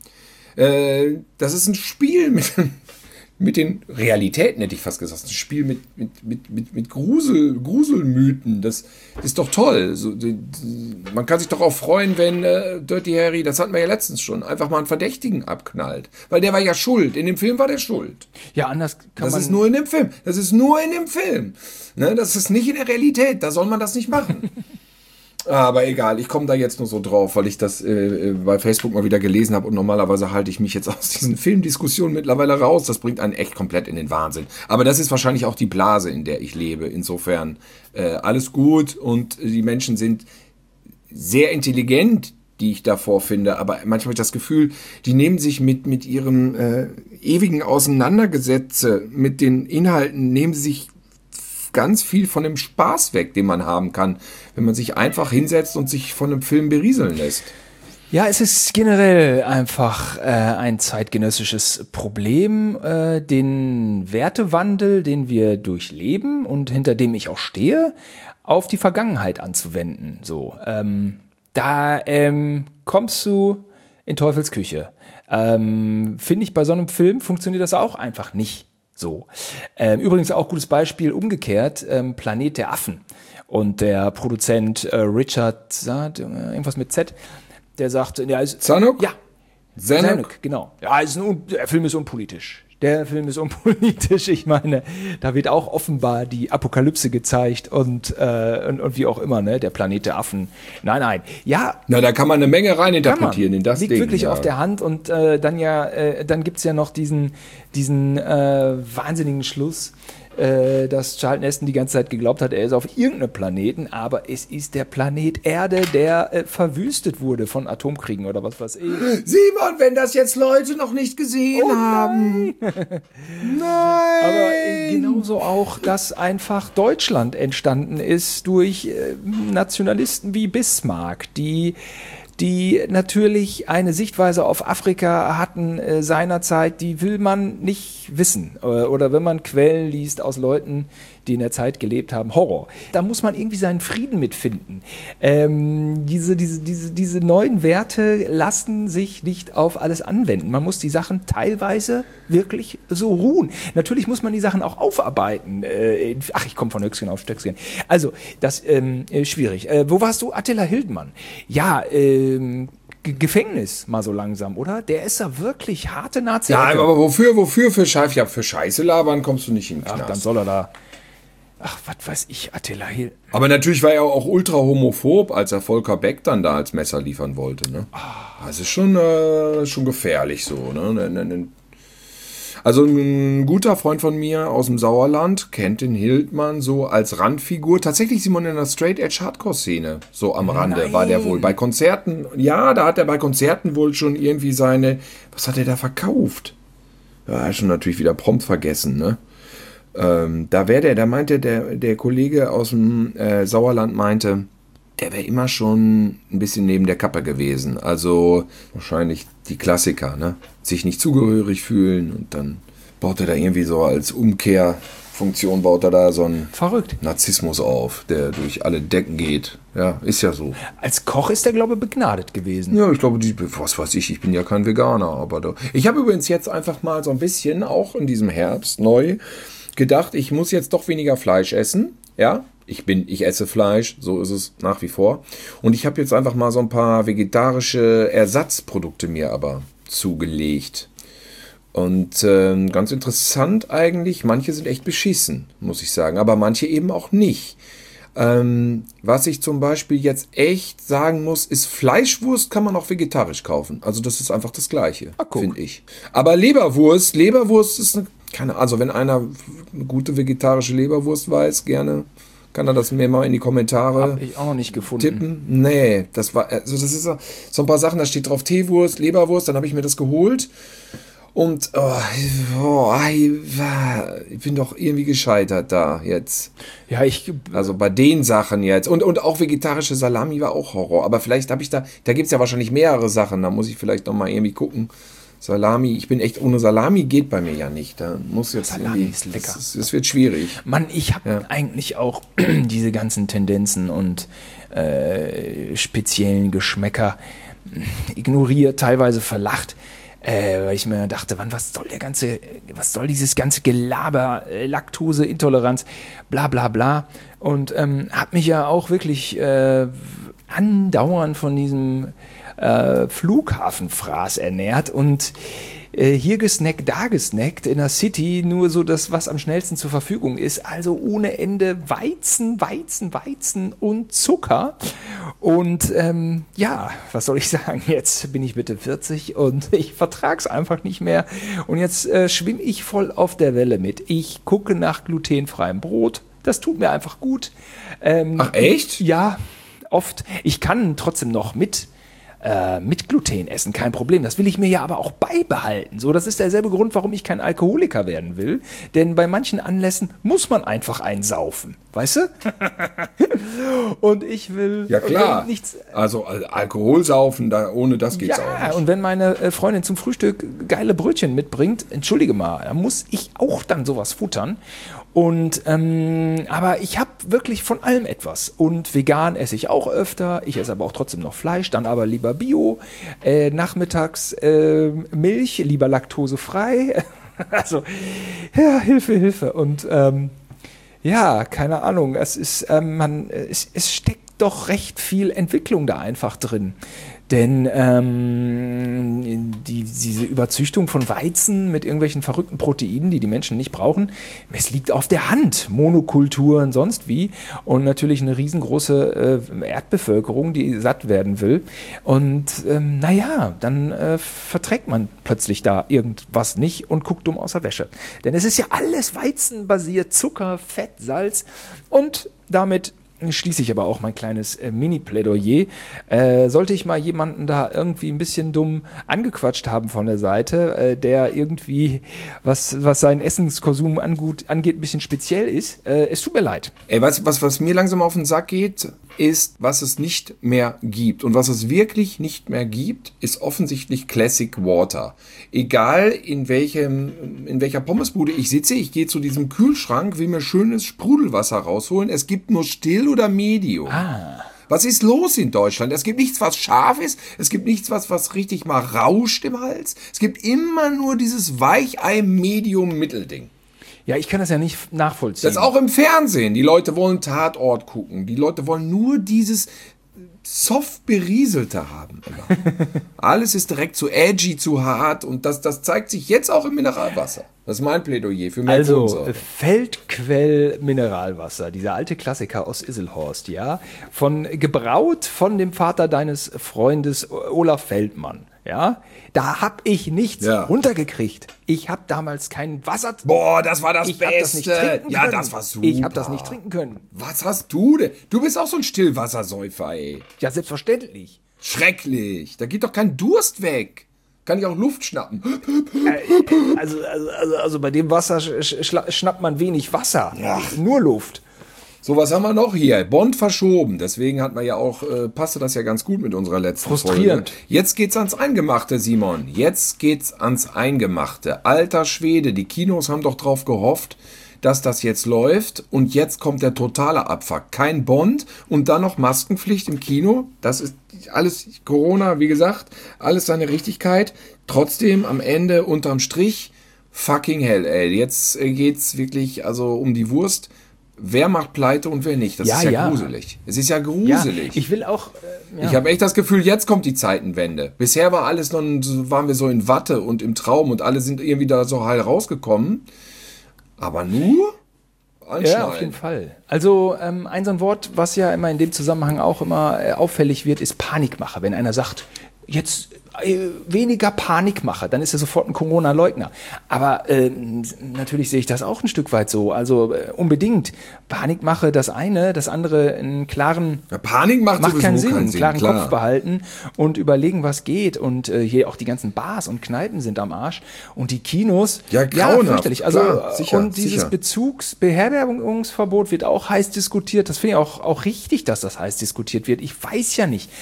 Das ist ein Spiel mit den Realitäten, hätte ich fast gesagt. Ein Spiel mit Gruselmythen. Das ist doch toll. So, man kann sich doch auch freuen, wenn Dirty Harry, das hatten wir ja letztens schon, einfach mal einen Verdächtigen abknallt. Weil der war ja schuld. In dem Film war der schuld. Ja, anders kann man... Das ist nur in dem Film. Das ist nur in dem Film. Ne? Das ist nicht in der Realität. Da soll man das nicht machen. Aber egal, ich komme da jetzt nur so drauf, weil ich das bei Facebook mal wieder gelesen habe und normalerweise halte ich mich jetzt aus diesen Filmdiskussionen mittlerweile raus. Das bringt einen echt komplett in den Wahnsinn. Aber das ist wahrscheinlich auch die Blase, in der ich lebe. Insofern alles gut und die Menschen sind sehr intelligent, die ich davor finde. Aber manchmal habe ich das Gefühl, die nehmen sich mit ihrem ewigen Auseinandergesetze, mit den Inhalten, nehmen sie sich ganz viel von dem Spaß weg, den man haben kann, wenn man sich einfach hinsetzt und sich von einem Film berieseln lässt. Ja, es ist generell einfach ein zeitgenössisches Problem, den Wertewandel, den wir durchleben und hinter dem ich auch stehe, auf die Vergangenheit anzuwenden. So, da kommst du in Teufels Küche. Finde ich, bei so einem Film funktioniert das auch einfach nicht. So. Übrigens auch gutes Beispiel umgekehrt, Planet der Affen. Und der Produzent Richard, irgendwas mit Z, der sagt, ja, Zanuck? Ja. Zanuck, genau. Ja, der Film ist unpolitisch. Der Film ist unpolitisch. Ich meine, da wird auch offenbar die Apokalypse gezeigt und wie auch immer, ne, der Planet der Affen. Nein. Ja. Na, da kann man eine Menge reininterpretieren in das Liegt Ding. Wirklich auf der Hand und dann gibt's ja noch diesen wahnsinnigen Schluss, dass Charlton Heston die ganze Zeit geglaubt hat, er ist auf irgendeinem Planeten, aber es ist der Planet Erde, der verwüstet wurde von Atomkriegen oder was weiß ich. Simon, wenn das jetzt Leute noch nicht gesehen haben. Nein! Aber genauso auch, dass einfach Deutschland entstanden ist durch Nationalisten wie Bismarck, die natürlich eine Sichtweise auf Afrika hatten seinerzeit, die will man nicht wissen. Oder wenn man Quellen liest aus Leuten, die in der Zeit gelebt haben, Horror. Da muss man irgendwie seinen Frieden mitfinden. Diese neuen Werte lassen sich nicht auf alles anwenden. Man muss die Sachen teilweise wirklich so ruhen. Natürlich muss man die Sachen auch aufarbeiten. Ich komme von Höchstgen auf Stöckchen. Also, das ist schwierig. Wo warst du? Attila Hildmann. Ja, Gefängnis mal so langsam, oder? Der ist ja wirklich harte Nazi. Ja, aber wofür für Scheiße? Ja, für Scheiße labern kommst du nicht in den Knast. Ach, dann soll er da. Ach, was weiß ich, Attila Hildmann. Aber natürlich war er auch ultra homophob, als er Volker Beck dann da als Messer liefern wollte. Ne? Das ist schon gefährlich so. Ne? Also ein guter Freund von mir aus dem Sauerland kennt den Hildmann so als Randfigur. Tatsächlich, Simon, in der Straight-Edge-Hardcore-Szene, so am Rande, war der wohl. Bei Konzerten, ja, da hat er bei Konzerten wohl schon irgendwie was hat er da verkauft? Ja, schon natürlich wieder prompt vergessen, ne? Da meinte der Kollege aus dem Sauerland meinte, der wäre immer schon ein bisschen neben der Kappe gewesen. Also wahrscheinlich die Klassiker, ne? Sich nicht zugehörig fühlen und dann baut er da irgendwie so als Umkehrfunktion baut er da so einen Narzissmus auf, der durch alle Decken geht. Ja, ist ja so. Als Koch ist er, glaube ich, begnadet gewesen. Ja, ich glaube, was weiß ich bin ja kein Veganer, aber ich habe übrigens jetzt einfach mal so ein bisschen, auch in diesem Herbst, neu gedacht, ich muss jetzt doch weniger Fleisch essen. Ja, ich esse Fleisch, so ist es nach wie vor. Und ich habe jetzt einfach mal so ein paar vegetarische Ersatzprodukte mir aber zugelegt. Und ganz interessant eigentlich, manche sind echt beschissen, muss ich sagen, aber manche eben auch nicht. Was ich zum Beispiel jetzt echt sagen muss, ist Fleischwurst kann man auch vegetarisch kaufen. Also das ist einfach das Gleiche, finde ich. Aber Leberwurst ist also wenn einer eine gute vegetarische Leberwurst weiß, gerne kann er das mir mal in die Kommentare Hab ich auch noch nicht gefunden. Tippen. Nee, das ist so ein paar Sachen, da steht drauf Teewurst, Leberwurst, dann habe ich mir das geholt. Und ich bin doch irgendwie gescheitert da jetzt. Ja, also bei den Sachen jetzt. Und auch vegetarische Salami war auch Horror. Aber vielleicht habe ich da gibt es ja wahrscheinlich mehrere Sachen. Da muss ich vielleicht noch mal irgendwie gucken. Salami, ich bin echt, ohne Salami geht bei mir ja nicht. Da muss jetzt Salami ist lecker. Es wird schwierig. Mann, ich habe eigentlich auch diese ganzen Tendenzen und speziellen Geschmäcker ignoriert, teilweise verlacht. Weil ich mir dachte, was soll dieses ganze Gelaber, Laktoseintoleranz, bla bla bla. Und habe mich ja auch wirklich andauernd von diesem Flughafenfraß ernährt und hier gesnackt, da gesnackt, in der City nur so das, was am schnellsten zur Verfügung ist, also ohne Ende Weizen und Zucker und was soll ich sagen, jetzt bin ich Mitte 40 und ich vertrag's einfach nicht mehr und jetzt schwimme ich voll auf der Welle mit. Ich gucke nach glutenfreiem Brot, das tut mir einfach gut. Ach echt? Ja, oft. Ich kann trotzdem noch mit Gluten essen, kein Problem. Das will ich mir ja aber auch beibehalten. So, das ist derselbe Grund, warum ich kein Alkoholiker werden will. Denn bei manchen Anlässen muss man einfach einsaufen. Weißt du? Und ich will... Ja klar. Also Alkohol saufen, ohne das geht's auch nicht. Und wenn meine Freundin zum Frühstück geile Brötchen mitbringt, entschuldige mal, da muss ich auch dann sowas futtern. Und aber ich habe wirklich von allem etwas. Und vegan esse ich auch öfter. Ich esse aber auch trotzdem noch Fleisch, dann aber lieber Bio. Nachmittags Milch, lieber laktosefrei. Also, ja, Hilfe. Und keine Ahnung. Es ist, es steckt doch recht viel Entwicklung da einfach drin. Denn diese Überzüchtung von Weizen mit irgendwelchen verrückten Proteinen, die die Menschen nicht brauchen, es liegt auf der Hand. Monokulturen, sonst wie. Und natürlich eine riesengroße Erdbevölkerung, die satt werden will. Und dann verträgt man plötzlich da irgendwas nicht und guckt dumm aus der Wäsche. Denn es ist ja alles weizenbasiert, Zucker, Fett, Salz und damit schließe ich aber auch mein kleines Mini-Plädoyer. Sollte ich mal jemanden da irgendwie ein bisschen dumm angequatscht haben von der Seite, der irgendwie, was seinen Essenskonsum angeht, ein bisschen speziell ist, es tut mir leid. Ey, was mir langsam auf den Sack geht, ist, was es nicht mehr gibt. Und was es wirklich nicht mehr gibt, ist offensichtlich Classic Water. Egal in welcher Pommesbude ich sitze, ich gehe zu diesem Kühlschrank, will mir schönes Sprudelwasser rausholen. Es gibt nur Still oder Medium. Was ist los in Deutschland? Es gibt nichts, was scharf ist. Es gibt nichts, was richtig mal rauscht im Hals. Es gibt immer nur dieses Weichei-Medium-Mittelding. Ja, ich kann das ja nicht nachvollziehen. Das auch im Fernsehen. Die Leute wollen Tatort gucken. Die Leute wollen nur dieses soft berieselte haben. Alles ist direkt zu edgy, zu hart. Und das zeigt sich jetzt auch im Mineralwasser. Das ist mein Plädoyer für mehr Kohlensäure. Feldquell Mineralwasser, dieser alte Klassiker aus Isselhorst, ja, gebraut von dem Vater deines Freundes Olaf Feldmann. Ja, da hab ich nichts runtergekriegt. Ich hab damals kein Wasser. Boah, das war das Beste. Das nicht trinken können. Das war super. Ich hab das nicht trinken können. Was hast du denn? Du bist auch so ein Stillwassersäufer, ey. Ja, selbstverständlich. Schrecklich. Da geht doch kein Durst weg. Kann ich auch Luft schnappen. Also bei dem Wasser schnappt man wenig Wasser. Ach. Nur Luft. So, was haben wir noch hier? Bond verschoben. Deswegen hat man ja auch, passte das ja ganz gut mit unserer letzten Frustrierend. Folge. Jetzt geht's ans Eingemachte, Simon. Jetzt geht's ans Eingemachte. Alter Schwede, die Kinos haben doch drauf gehofft, dass das jetzt läuft. Und jetzt kommt der totale Abfuck. Kein Bond und dann noch Maskenpflicht im Kino. Das ist alles Corona, wie gesagt, alles seine Richtigkeit. Trotzdem am Ende unterm Strich fucking hell, ey. Jetzt geht's wirklich also um die Wurst. Wer macht pleite und wer nicht? Das ist ja gruselig. Es ist ja gruselig. Ja, ich will auch... Ich habe echt das Gefühl, jetzt kommt die Zeitenwende. Bisher war alles noch, waren wir so in Watte und im Traum und alle sind irgendwie da so heil rausgekommen. Aber nur anschneiden. Ja, auf jeden Fall. Also ein so ein Wort, was ja immer in dem Zusammenhang auch immer auffällig wird, ist Panikmache. Wenn einer sagt, jetzt weniger Panikmache, dann ist er sofort ein Corona-Leugner. Aber natürlich sehe ich das auch ein Stück weit so. Also unbedingt. Panikmache das eine, das andere einen klaren... Ja, Panik macht keinen Sinn. Einen klaren Kopf behalten und überlegen, was geht. Und hier auch die ganzen Bars und Kneipen sind am Arsch. Und die Kinos... Ja, grauenhaft. Fürchterlich. Also, klar, sicher, und dieses Beherbergungsverbot wird auch heiß diskutiert. Das finde ich auch richtig, dass das heiß diskutiert wird. Ich weiß ja nicht.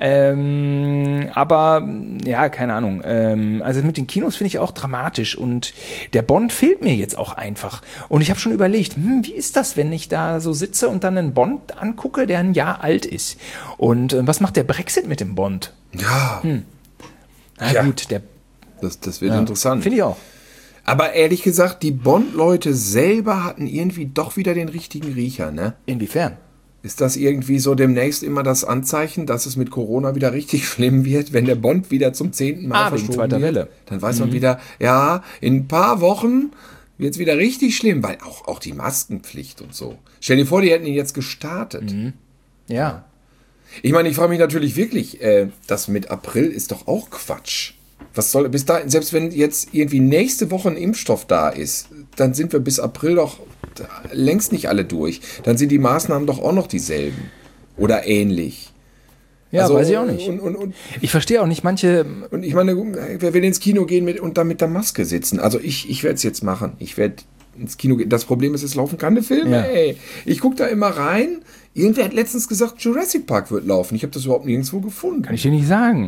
Aber... Ja, keine Ahnung. Also mit den Kinos finde ich auch dramatisch und der Bond fehlt mir jetzt auch einfach. Und ich habe schon überlegt, wie ist das, wenn ich da so sitze und dann einen Bond angucke, der ein Jahr alt ist? Und was macht der Brexit mit dem Bond? Ja. Na gut, das wird interessant. Finde ich auch. Aber ehrlich gesagt, die Bond-Leute selber hatten irgendwie doch wieder den richtigen Riecher, ne? Inwiefern? Ist das irgendwie so demnächst immer das Anzeichen, dass es mit Corona wieder richtig schlimm wird, wenn der Bond wieder zum 10. Mal verschoben zweiter wird? Welle. Dann weiß man wieder, ja, in ein paar Wochen wird es wieder richtig schlimm, weil auch die Maskenpflicht und so. Stell dir vor, die hätten ihn jetzt gestartet. Ja. Ich meine, ich frage mich natürlich wirklich, das mit April ist doch auch Quatsch. Was soll bis dahin, selbst wenn jetzt irgendwie nächste Woche ein Impfstoff da ist, dann sind wir bis April doch längst nicht alle durch. Dann sind die Maßnahmen doch auch noch dieselben. Oder ähnlich. Ja, also, weiß ich auch nicht. Ich verstehe auch nicht manche... Und ich meine, wer will ins Kino gehen und da mit der Maske sitzen? Also ich werde es jetzt machen. Ich werde ins Kino gehen. Das Problem ist, es laufen keine Filme, ey. Ich gucke da immer rein. Irgendwer hat letztens gesagt, Jurassic Park wird laufen. Ich habe das überhaupt nirgendwo gefunden. Kann ich dir nicht sagen.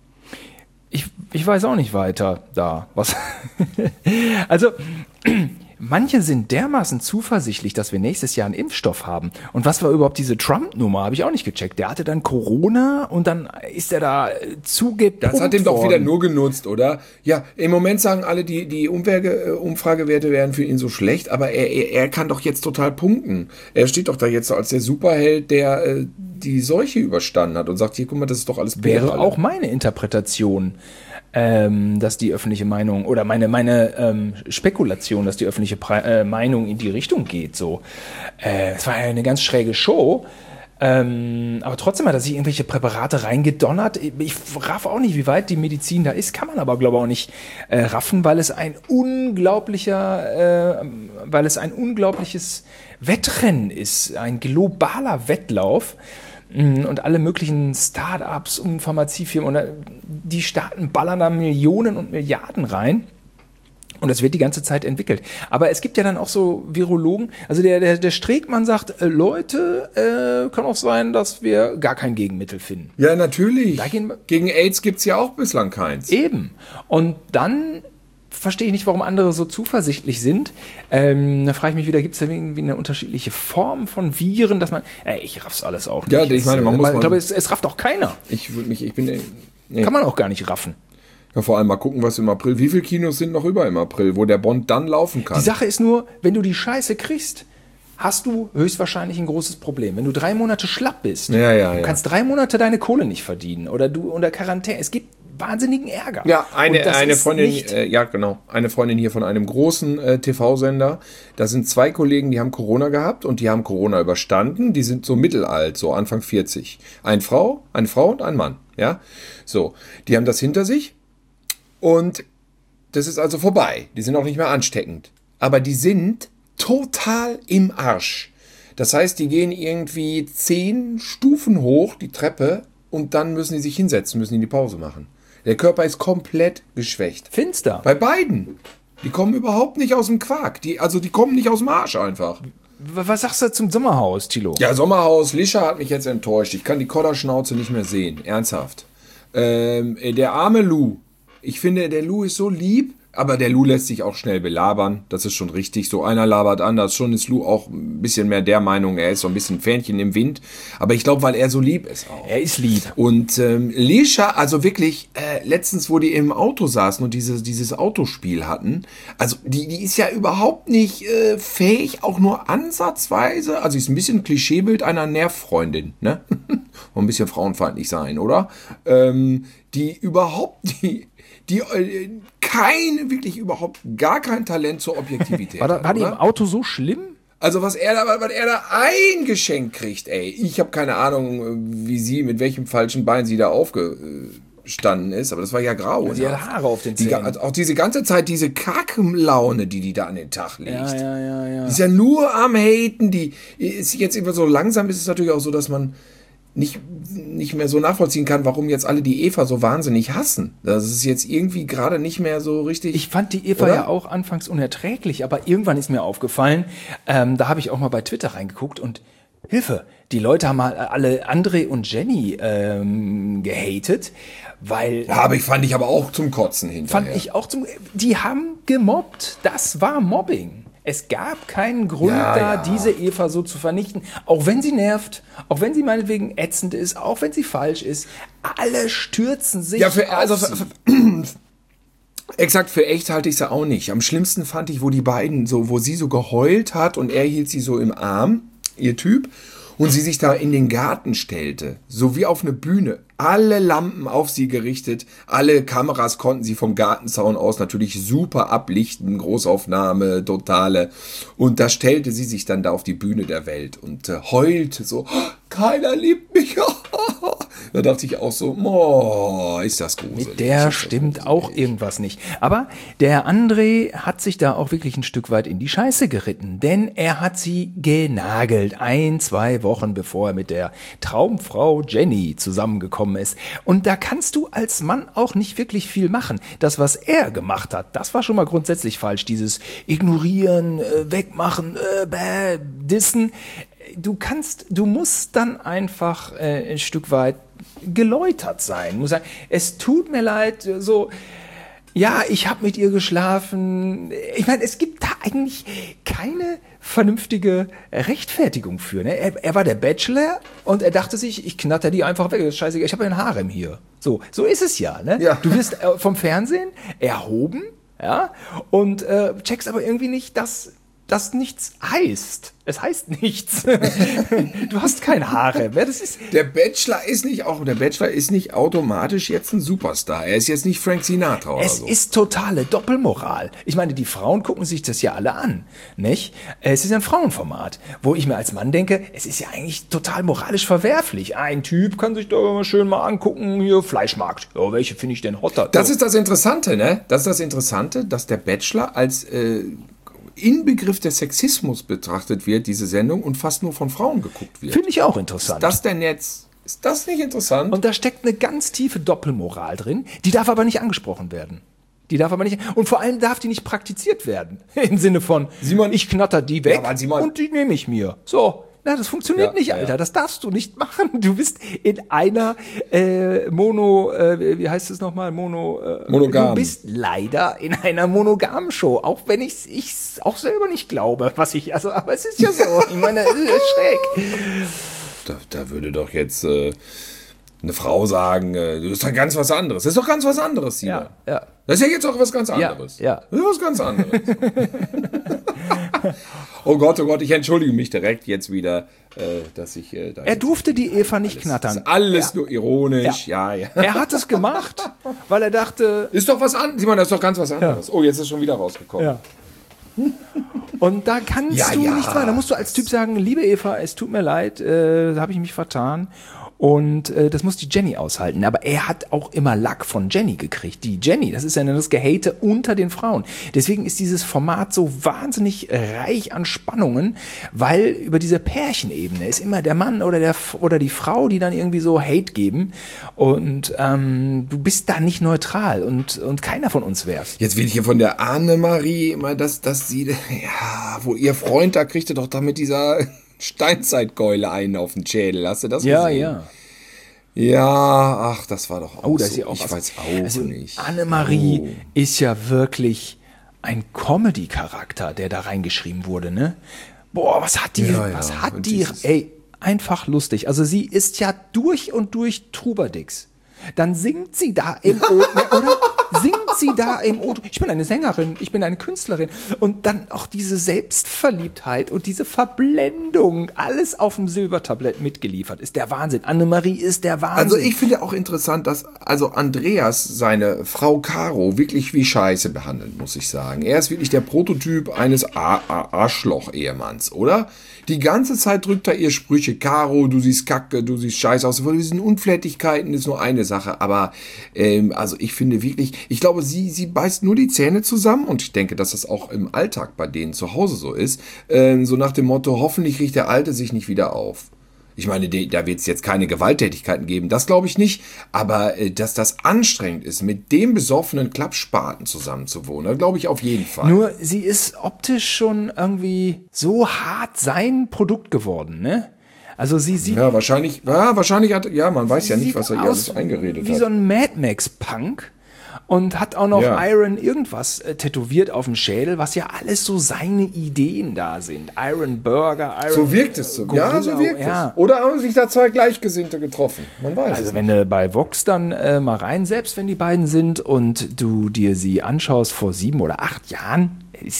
Ich weiß auch nicht weiter da. Was? Also, manche sind dermaßen zuversichtlich, dass wir nächstes Jahr einen Impfstoff haben. Und was war überhaupt diese Trump-Nummer? Habe ich auch nicht gecheckt. Der hatte dann Corona und dann ist er da zugepumpt Das hat ihm doch worden. wieder nur genutzt, oder? Ja, im Moment sagen alle, die Umfragewerte wären für ihn so schlecht, aber er kann doch jetzt total punkten. Er steht doch da jetzt als der Superheld, der die Seuche überstanden hat und sagt, hier, guck mal, das ist doch alles Wäre Pille. auch meine Interpretation, dass die öffentliche Meinung oder meine Spekulation, dass die öffentliche Meinung in die Richtung geht. So, es war eine ganz schräge Show. Aber trotzdem hat er sich irgendwelche Präparate reingedonnert. Ich raff auch nicht, wie weit die Medizin da ist. Kann man aber, glaube ich, auch nicht raffen, weil es ein unglaubliches Wettrennen ist. Ein globaler Wettlauf. Und alle möglichen Start-ups und Pharmaziefirmen, und die Staaten ballern da Millionen und Milliarden rein. Und das wird die ganze Zeit entwickelt. Aber es gibt ja dann auch so Virologen, also der Streeckmann sagt, Leute, kann auch sein, dass wir gar kein Gegenmittel finden. Ja, natürlich. Da gehen wir- Gegen AIDS gibt's ja auch bislang keins. Eben. Und dann verstehe ich nicht, warum andere so zuversichtlich sind. Da frage ich mich wieder, gibt es da irgendwie eine unterschiedliche Form von Viren, dass man, ich raff's alles auch nicht. Ja, ich meine, man muss ich glaube, es rafft auch keiner. Nee. Kann man auch gar nicht raffen. Ja, vor allem mal gucken, was im April, wie viele Kinos sind noch über im April, wo der Bond dann laufen kann. Die Sache ist nur, wenn du die Scheiße kriegst, hast du höchstwahrscheinlich ein großes Problem. Wenn du 3 Monate schlapp bist, du kannst 3 Monate deine Kohle nicht verdienen oder du unter Quarantäne. Es gibt wahnsinnigen Ärger. Ja, eine Freundin, nicht eine Freundin hier von einem großen TV-Sender. Da sind 2 Kollegen, die haben Corona gehabt und die haben Corona überstanden. Die sind so mittelalt, so Anfang 40. Eine Frau und ein Mann. Ja, so, die haben das hinter sich und das ist also vorbei. Die sind auch nicht mehr ansteckend. Aber die sind total im Arsch. Das heißt, die gehen irgendwie 10 Stufen hoch, die Treppe, und dann müssen die sich hinsetzen, müssen die die Pause machen. Der Körper ist komplett geschwächt. finster. Bei beiden. Die kommen überhaupt nicht aus dem Quark. Die kommen nicht aus dem Arsch einfach. Was sagst du zum Sommerhaus, Thilo? Ja, Sommerhaus, Lischa hat mich jetzt enttäuscht. Ich kann die Kodderschnauze nicht mehr sehen. Ernsthaft. Der arme Lou. Ich finde, der Lou ist so lieb, aber der Lou lässt sich auch schnell belabern. Das ist schon richtig. So einer labert anders. Schon ist Lou auch ein bisschen mehr der Meinung, er ist so ein bisschen Fähnchen im Wind. Aber ich glaube, weil er so lieb ist auch. Er ist lieb. Und Lisha, also wirklich, letztens, wo die im Auto saßen und dieses Autospiel hatten, also die ist ja überhaupt nicht fähig, auch nur ansatzweise, also ist ein bisschen ein Klischeebild einer Nervfreundin, ne? Muss ein bisschen frauenfeindlich sein, oder? Die wirklich überhaupt gar kein Talent zur Objektivität War hat, die im oder? Auto so schlimm? Also was er da eingeschenkt kriegt, ey. Ich habe keine Ahnung, mit welchem falschen Bein sie da aufgestanden ist, aber das war ja grau. Sie hat Haare auf den Zähnen. Also auch diese ganze Zeit, diese Kacklaune, die da an den Tag legt. Ja. Die ist ja nur am Haten, die ist jetzt immer so langsam, ist es natürlich auch so, dass man nicht mehr so nachvollziehen kann, warum jetzt alle die Eva so wahnsinnig hassen. Das ist jetzt irgendwie gerade nicht mehr so richtig. Ich fand die Eva ja auch anfangs unerträglich, aber irgendwann ist mir aufgefallen, da habe ich auch mal bei Twitter reingeguckt und Hilfe, die Leute haben mal alle André und Jenny gehatet, weil... Ja, aber fand ich aber auch zum Kotzen hinterher. Die haben gemobbt. Das war Mobbing. Es gab keinen Grund diese Eva so zu vernichten. Auch wenn sie nervt, auch wenn sie meinetwegen ätzend ist, auch wenn sie falsch ist. Alle stürzen sich auf sie. Exakt, für echt halte ich sie auch nicht. Am schlimmsten fand ich, wo sie so geheult hat und er hielt sie so im Arm, ihr Typ, und sie sich da in den Garten stellte, so wie auf eine Bühne. Alle Lampen auf sie gerichtet, alle Kameras konnten sie vom Gartenzaun aus natürlich super ablichten, Großaufnahme, totale. Und da stellte sie sich dann da auf die Bühne der Welt und heulte so, keiner liebt mich. Da dachte ich auch so, ist das gruselig. Mit der stimmt auch irgendwas nicht. Aber der André hat sich da auch wirklich ein Stück weit in die Scheiße geritten, denn er hat sie genagelt. 1-2 Wochen bevor er mit der Traumfrau Jenny zusammengekommen ist. Und da kannst du als Mann auch nicht wirklich viel machen. Das, was er gemacht hat, das war schon mal grundsätzlich falsch. Dieses Ignorieren, Wegmachen, Dissen. Du musst dann einfach ein Stück weit geläutert sein. Muss sagen, es tut mir leid, so, Ja, ich habe mit ihr geschlafen. Ich meine, es gibt da eigentlich keine vernünftige Rechtfertigung für. Ne? Er war der Bachelor und er dachte sich, ich knatter die einfach weg. Das ist scheißegal, ich habe ja ein Harem hier. So ist es ja. Ne? Ja. Du wirst vom Fernsehen erhoben, ja, und checkst aber irgendwie nicht, dass das nichts heißt. Es heißt nichts. Du hast kein Harem. Ja, das ist Der Bachelor ist nicht automatisch jetzt ein Superstar. Er ist jetzt nicht Frank Sinatra oder Es so. ist totale Doppelmoral. Ich meine, die Frauen gucken sich das ja alle an, nicht? Es ist ja ein Frauenformat, wo ich mir als Mann denke, es ist ja eigentlich total moralisch verwerflich. Ein Typ kann sich da mal schön mal angucken, hier Fleischmarkt. Ja, welche finde ich denn hotter? Das ist das Interessante, ne? Das ist das Interessante, dass der Bachelor als Inbegriff des Sexismus betrachtet wird, diese Sendung, und fast nur von Frauen geguckt wird. Finde ich auch interessant. Ist das nicht interessant? Und da steckt eine ganz tiefe Doppelmoral drin, die darf aber nicht angesprochen werden. Und vor allem darf die nicht praktiziert werden. Im Sinne von, Simon, ich knatter die weg Ja, aber Simon- und die nehme ich mir. So. Na, das funktioniert Ja, nicht, ja, Alter. ja. Das darfst du nicht machen. Du bist in einer wie heißt es nochmal? Monogam. Du bist leider in einer monogamen Show. Auch wenn ich's auch selber nicht glaube, aber es ist ja so. Ich meine, es ist schräg. Da würde doch jetzt eine Frau sagen, du bist doch ganz was anderes. Das ist doch ganz was anderes, Simon. Ja. Das ist ja jetzt auch was ganz anderes. Ja. Das ist was ganz anderes. Oh Gott, ich entschuldige mich direkt jetzt wieder, dass ich da. Er durfte die Eva nicht knattern. Das ist alles nur ironisch, ja. Er hat es gemacht, weil er dachte, Ist doch was anderes. Simon, das ist doch ganz was anderes. Oh, jetzt ist schon wieder rausgekommen. ja. Und da kannst Ja, du ja. nicht machen. Da musst du als Typ sagen, liebe Eva, es tut mir leid, da habe ich mich vertan. Und das muss die Jenny aushalten. Aber er hat auch immer Lack von Jenny gekriegt. Die Jenny, das ist ja das Gehate unter den Frauen. Deswegen ist dieses Format so wahnsinnig reich an Spannungen, weil über diese Pärchenebene ist immer der Mann oder die Frau, die dann irgendwie so Hate geben. Und du bist da nicht neutral und keiner von uns wär's. Jetzt wird hier von der Annemarie immer, dass sie, ja, wo ihr Freund, da kriegte doch da mit dieser Steinzeitkeule einen auf den Schädel. Hast du das gesehen? Ja, ach, das war doch auch Oh, da so. ist sie auch. Ich weiß auch also, nicht. Annemarie ist ja wirklich ein Comedy-Charakter, der da reingeschrieben wurde, ne? Boah, was hat die, Ja, ja. was hat Und die, dieses- ey, einfach lustig. Also sie ist ja durch und durch Trubadix. Dann singt sie da im oder? Singt sie da im O. Ich bin eine Sängerin, ich bin eine Künstlerin. Und dann auch diese Selbstverliebtheit und diese Verblendung, alles auf dem Silbertablett mitgeliefert, ist der Wahnsinn. Annemarie ist der Wahnsinn. Also ich finde auch interessant, dass also Andreas seine Frau Caro wirklich wie Scheiße behandelt, muss ich sagen. Er ist wirklich der Prototyp eines Arschloch-Ehemanns, oder? Die ganze Zeit drückt er ihr Sprüche. Caro, du siehst kacke, du siehst scheiße aus. Von diesen Unflätigkeiten ist nur eine Sache. Aber also ich finde wirklich, ich glaube, sie beißt nur die Zähne zusammen. Und ich denke, dass das auch im Alltag bei denen zu Hause so ist. So nach dem Motto, hoffentlich riecht der Alte sich nicht wieder auf. Ich meine, da wird es jetzt keine Gewalttätigkeiten geben, das glaube ich nicht. Aber dass das anstrengend ist, mit dem besoffenen Klappspaten zusammenzuwohnen, das glaube ich auf jeden Fall. Nur sie ist optisch schon irgendwie so hart sein Produkt geworden, ne? Also sie sieht Ja, wahrscheinlich hat, ja, man weiß ja nicht, sieht was er ihr alles eingeredet wie hat. so ein Mad Max Punk und hat auch noch Ja. Iron irgendwas tätowiert auf dem Schädel, was ja alles so seine Ideen da sind. Iron Burger, Iron So wirkt es so. Ja, so wirkt ja. es. Oder haben sich da zwei Gleichgesinnte getroffen? Man weiß es Also nicht. wenn du bei Vox dann mal rein, selbst wenn die beiden sind und du dir sie anschaust vor 7 oder 8 Jahren,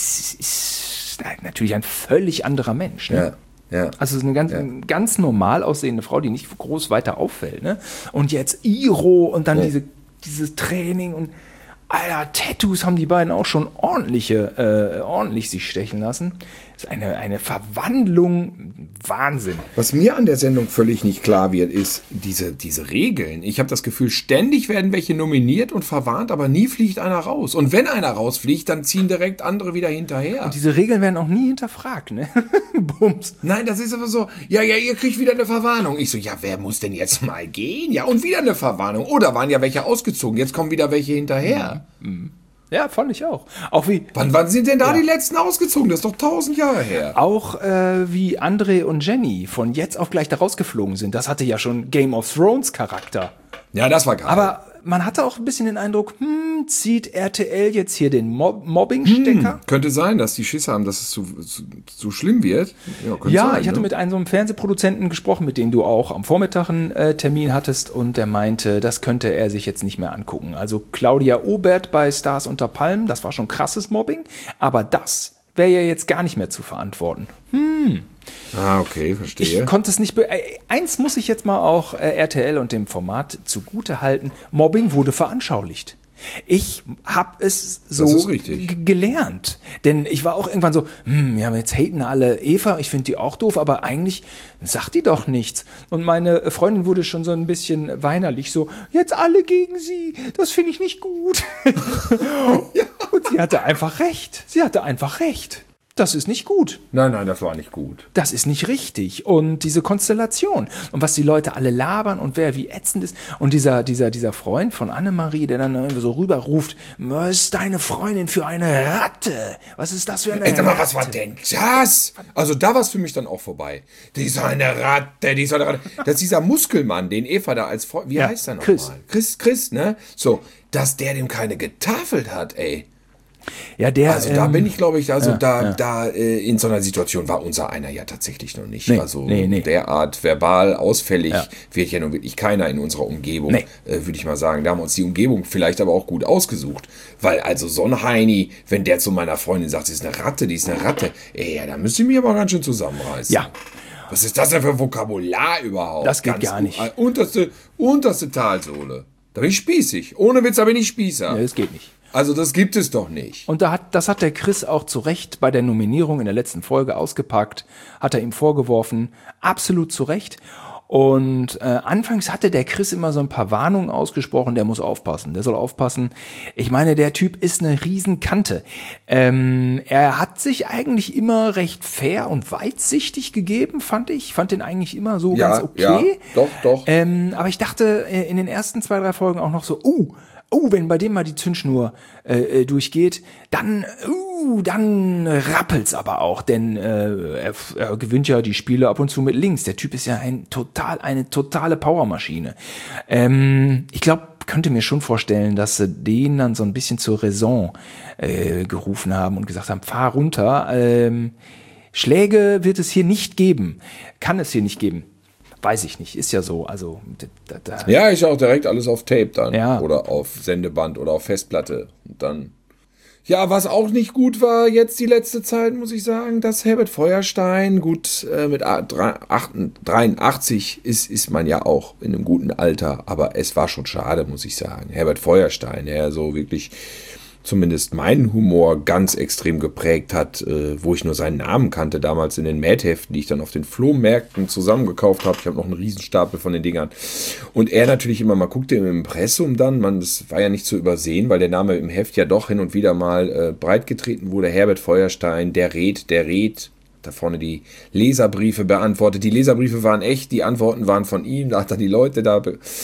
ist natürlich ein völlig anderer Mensch. Ne? Ja. Also es ist eine ganz normal aussehende Frau, die nicht groß weiter auffällt. Ne? Und jetzt Iro und dann dieses Training und Alter, Tattoos haben die beiden auch schon ordentlich sich stechen lassen. Das ist eine Verwandlung, Wahnsinn. Was mir an der Sendung völlig nicht klar wird, ist diese Regeln. Ich habe das Gefühl, ständig werden welche nominiert und verwarnt, aber nie fliegt einer raus. Und wenn einer rausfliegt, dann ziehen direkt andere wieder hinterher. Diese Regeln werden auch nie hinterfragt, ne? Bums. Nein, das ist aber so, ja, ihr kriegt wieder eine Verwarnung. Ich so, ja, wer muss denn jetzt mal gehen? Ja, und wieder eine Verwarnung. Oder waren ja welche ausgezogen, jetzt kommen wieder welche hinterher. Ja, fand ich auch. Auch wie Wann sind denn da die letzten ausgezogen? Das ist doch 1000 Jahre her. wie André und Jenny von jetzt auf gleich da rausgeflogen sind. Das hatte ja schon Game of Thrones Charakter. Ja, das war geil. Aber man hatte auch ein bisschen den Eindruck, zieht RTL jetzt hier den Mobbing-Stecker? Könnte sein, dass die Schiss haben, dass es zu schlimm wird. Ja, sein, ich hatte mit einem so einem Fernsehproduzenten gesprochen, mit dem du auch am Vormittag einen Termin hattest, und der meinte, das könnte er sich jetzt nicht mehr angucken. Also Claudia Obert bei Stars unter Palmen, das war schon krasses Mobbing, aber das wäre ja jetzt gar nicht mehr zu verantworten. Ah, okay, verstehe. Ich konnte es nicht. Eins muss ich jetzt mal auch RTL und dem Format zugute halten: Mobbing wurde veranschaulicht. Ich habe es so gelernt. Denn ich war auch irgendwann so, ja, jetzt haten alle Eva, ich finde die auch doof, aber eigentlich sagt die doch nichts. Und meine Freundin wurde schon so ein bisschen weinerlich, so, jetzt alle gegen sie, das finde ich nicht gut. Ja. Und sie hatte einfach recht. Das ist nicht gut. Nein, das war nicht gut. Das ist nicht richtig. Und diese Konstellation und was die Leute alle labern und wer wie ätzend ist. Und dieser Freund von Annemarie, der dann irgendwie so rüberruft, was ist deine Freundin für eine Ratte? Was ist das für eine Ratte? Sag mal, was war denn das? Also da war es für mich dann auch vorbei. Die ist eine Ratte. Das ist dieser Muskelmann, den Eva da als Freund, wie heißt er nochmal? Chris, ne? So, dass der dem keine getafelt hat, ey. Ja, da bin ich, glaube ich, in so einer Situation war unser einer ja tatsächlich noch nicht. Nee. Derart verbal ausfällig wird ja nun wirklich keiner in unserer Umgebung, würde ich mal sagen. Da haben wir uns die Umgebung vielleicht aber auch gut ausgesucht. Weil also so ein Heini, wenn der zu meiner Freundin sagt, die ist eine Ratte, da müsste ich mich aber ganz schön zusammenreißen. Ja. Was ist das denn für ein Vokabular überhaupt? Das geht gar nicht. Unterste Talsohle. Da bin ich spießig. Ohne Witz, da bin ich Spießer. Ja, das geht nicht. Also das gibt es doch nicht. Und das hat der Chris auch zu Recht bei der Nominierung in der letzten Folge ausgepackt, hat er ihm vorgeworfen, absolut zu Recht. Und anfangs hatte der Chris immer so ein paar Warnungen ausgesprochen, der soll aufpassen. Ich meine, der Typ ist eine Riesenkante. Er hat sich eigentlich immer recht fair und weitsichtig gegeben, fand ich. Fand den eigentlich immer so ganz okay. Ja, doch. Aber ich dachte in den ersten 2, 3 Folgen auch noch so, wenn bei dem mal die Zündschnur durchgeht, dann rappelt's aber auch, denn er gewinnt ja die Spiele ab und zu mit links. Der Typ ist ja eine totale Powermaschine. Ich glaube, könnte mir schon vorstellen, dass sie den dann so ein bisschen zur Raison gerufen haben und gesagt haben, fahr runter. Schläge wird es hier nicht geben. Kann es hier nicht geben. Weiß ich nicht, ist ja so. Also ja, ich auch direkt alles auf Tape dann. Ja. Oder auf Sendeband oder auf Festplatte. Und dann. Ja, was auch nicht gut war jetzt die letzte Zeit, muss ich sagen, dass Herbert Feuerstein, gut, mit 83 ist man ja auch in einem guten Alter, aber es war schon schade, muss ich sagen. Herbert Feuerstein, der so wirklich zumindest meinen Humor ganz extrem geprägt hat, wo ich nur seinen Namen kannte, damals in den Mad-Heften, die ich dann auf den Flohmärkten zusammengekauft habe. Ich habe noch einen Riesenstapel von den Dingern. Und er natürlich immer, man guckte im Impressum dann, das war ja nicht zu übersehen, weil der Name im Heft ja doch hin und wieder mal breitgetreten wurde. Herbert Feuerstein, der Red, da vorne die Leserbriefe beantwortet. Die Leserbriefe waren echt, die Antworten waren von ihm, da hat er die Leute da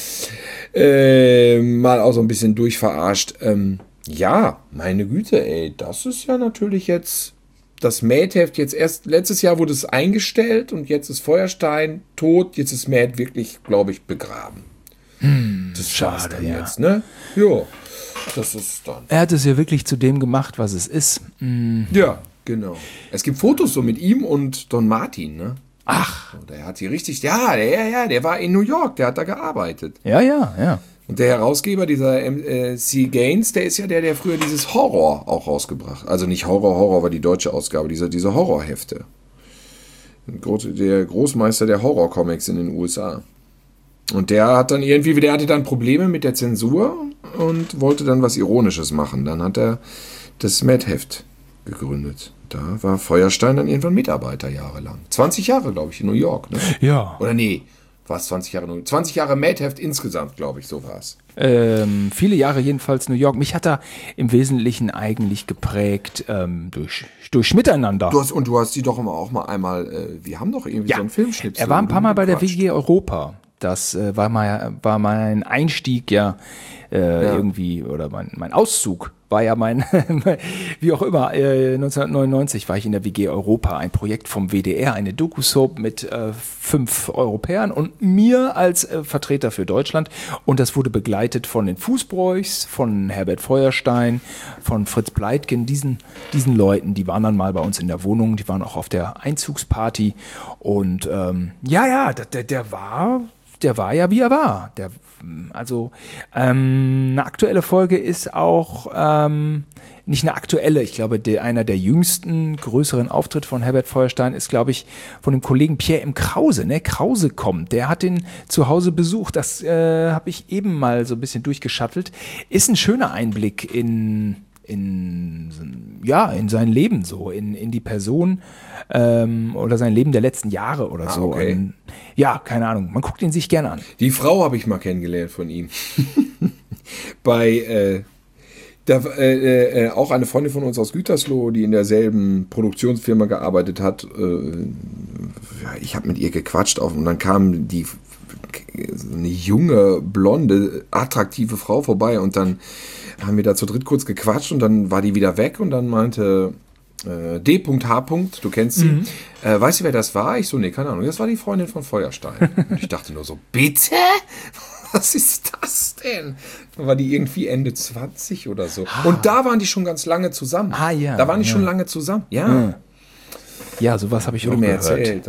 mal auch so ein bisschen durchverarscht. Ja, meine Güte, ey, das ist ja natürlich jetzt das Mad-Heft. Jetzt erst letztes Jahr wurde es eingestellt und jetzt ist Feuerstein tot. Jetzt ist Mad wirklich, glaube ich, begraben. Das ist schade dann jetzt, ne? Ja, das ist dann. Er hat es ja wirklich zu dem gemacht, was es ist. Ja, genau. Es gibt Fotos so mit ihm und Don Martin, ne? Ach. Der hat hier richtig, der war in New York, der hat da gearbeitet. Ja. Und der Herausgeber, dieser C. Gaines, der ist ja der früher dieses Horror auch rausgebracht. Also nicht Horror war die deutsche Ausgabe, diese Horrorhefte. Der Großmeister der Horrorcomics in den USA. Und der hatte dann Probleme mit der Zensur und wollte dann was Ironisches machen. Dann hat er das Mad-Heft gegründet. Da war Feuerstein dann irgendwann Mitarbeiter jahrelang. 20 Jahre, glaube ich, in New York. Ne? Ja. Oder nee, war es 20 Jahre? 20 Jahre Mad-Heft insgesamt, glaube ich, so war es. Viele Jahre jedenfalls New York. Mich hat er im Wesentlichen eigentlich geprägt durch Miteinander. Du hast die doch auch mal einmal, wir haben doch irgendwie so einen Filmschnipsel. Er war ein paar Mal bei der WG Europa. Das war mein Einstieg irgendwie, oder mein Auszug war ja mein, wie auch immer, 1999 war ich in der WG Europa, ein Projekt vom WDR, eine Doku-Soap mit 5 Europäern und mir als Vertreter für Deutschland. Und das wurde begleitet von den Fußbräuchs, von Herbert Feuerstein, von Fritz Pleitgen, diesen Leuten, die waren dann mal bei uns in der Wohnung, die waren auch auf der Einzugsparty. Und der war ja, wie er war. Eine aktuelle Folge ist auch, nicht eine aktuelle, ich glaube, einer der jüngsten, größeren Auftritte von Herbert Feuerstein ist, glaube ich, von dem Kollegen Pierre M. Krause, ne? Krause kommt, der hat den zu Hause besucht, das habe ich eben mal so ein bisschen durchgeschattelt. Ist ein schöner Einblick in sein Leben so, in die Person oder sein Leben der letzten Jahre oder so. Okay. Keine Ahnung, man guckt ihn sich gerne an. Die Frau habe ich mal kennengelernt von ihm. Auch eine Freundin von uns aus Gütersloh, die in derselben Produktionsfirma gearbeitet hat. Ich habe mit ihr gequatscht und dann kam eine junge, blonde, attraktive Frau vorbei und dann haben wir da zu dritt kurz gequatscht und dann war die wieder weg und dann meinte D.H. Du kennst sie. Weißt du, wer das war? Ich so, nee, keine Ahnung. Das war die Freundin von Feuerstein. Und ich dachte nur so, bitte? Was ist das denn? Da war die irgendwie Ende 20 oder so. Und da waren die schon ganz lange zusammen. Ja. Da waren die schon lange zusammen. Ja. Ja, sowas habe ich auch mir gehört. Erzählt.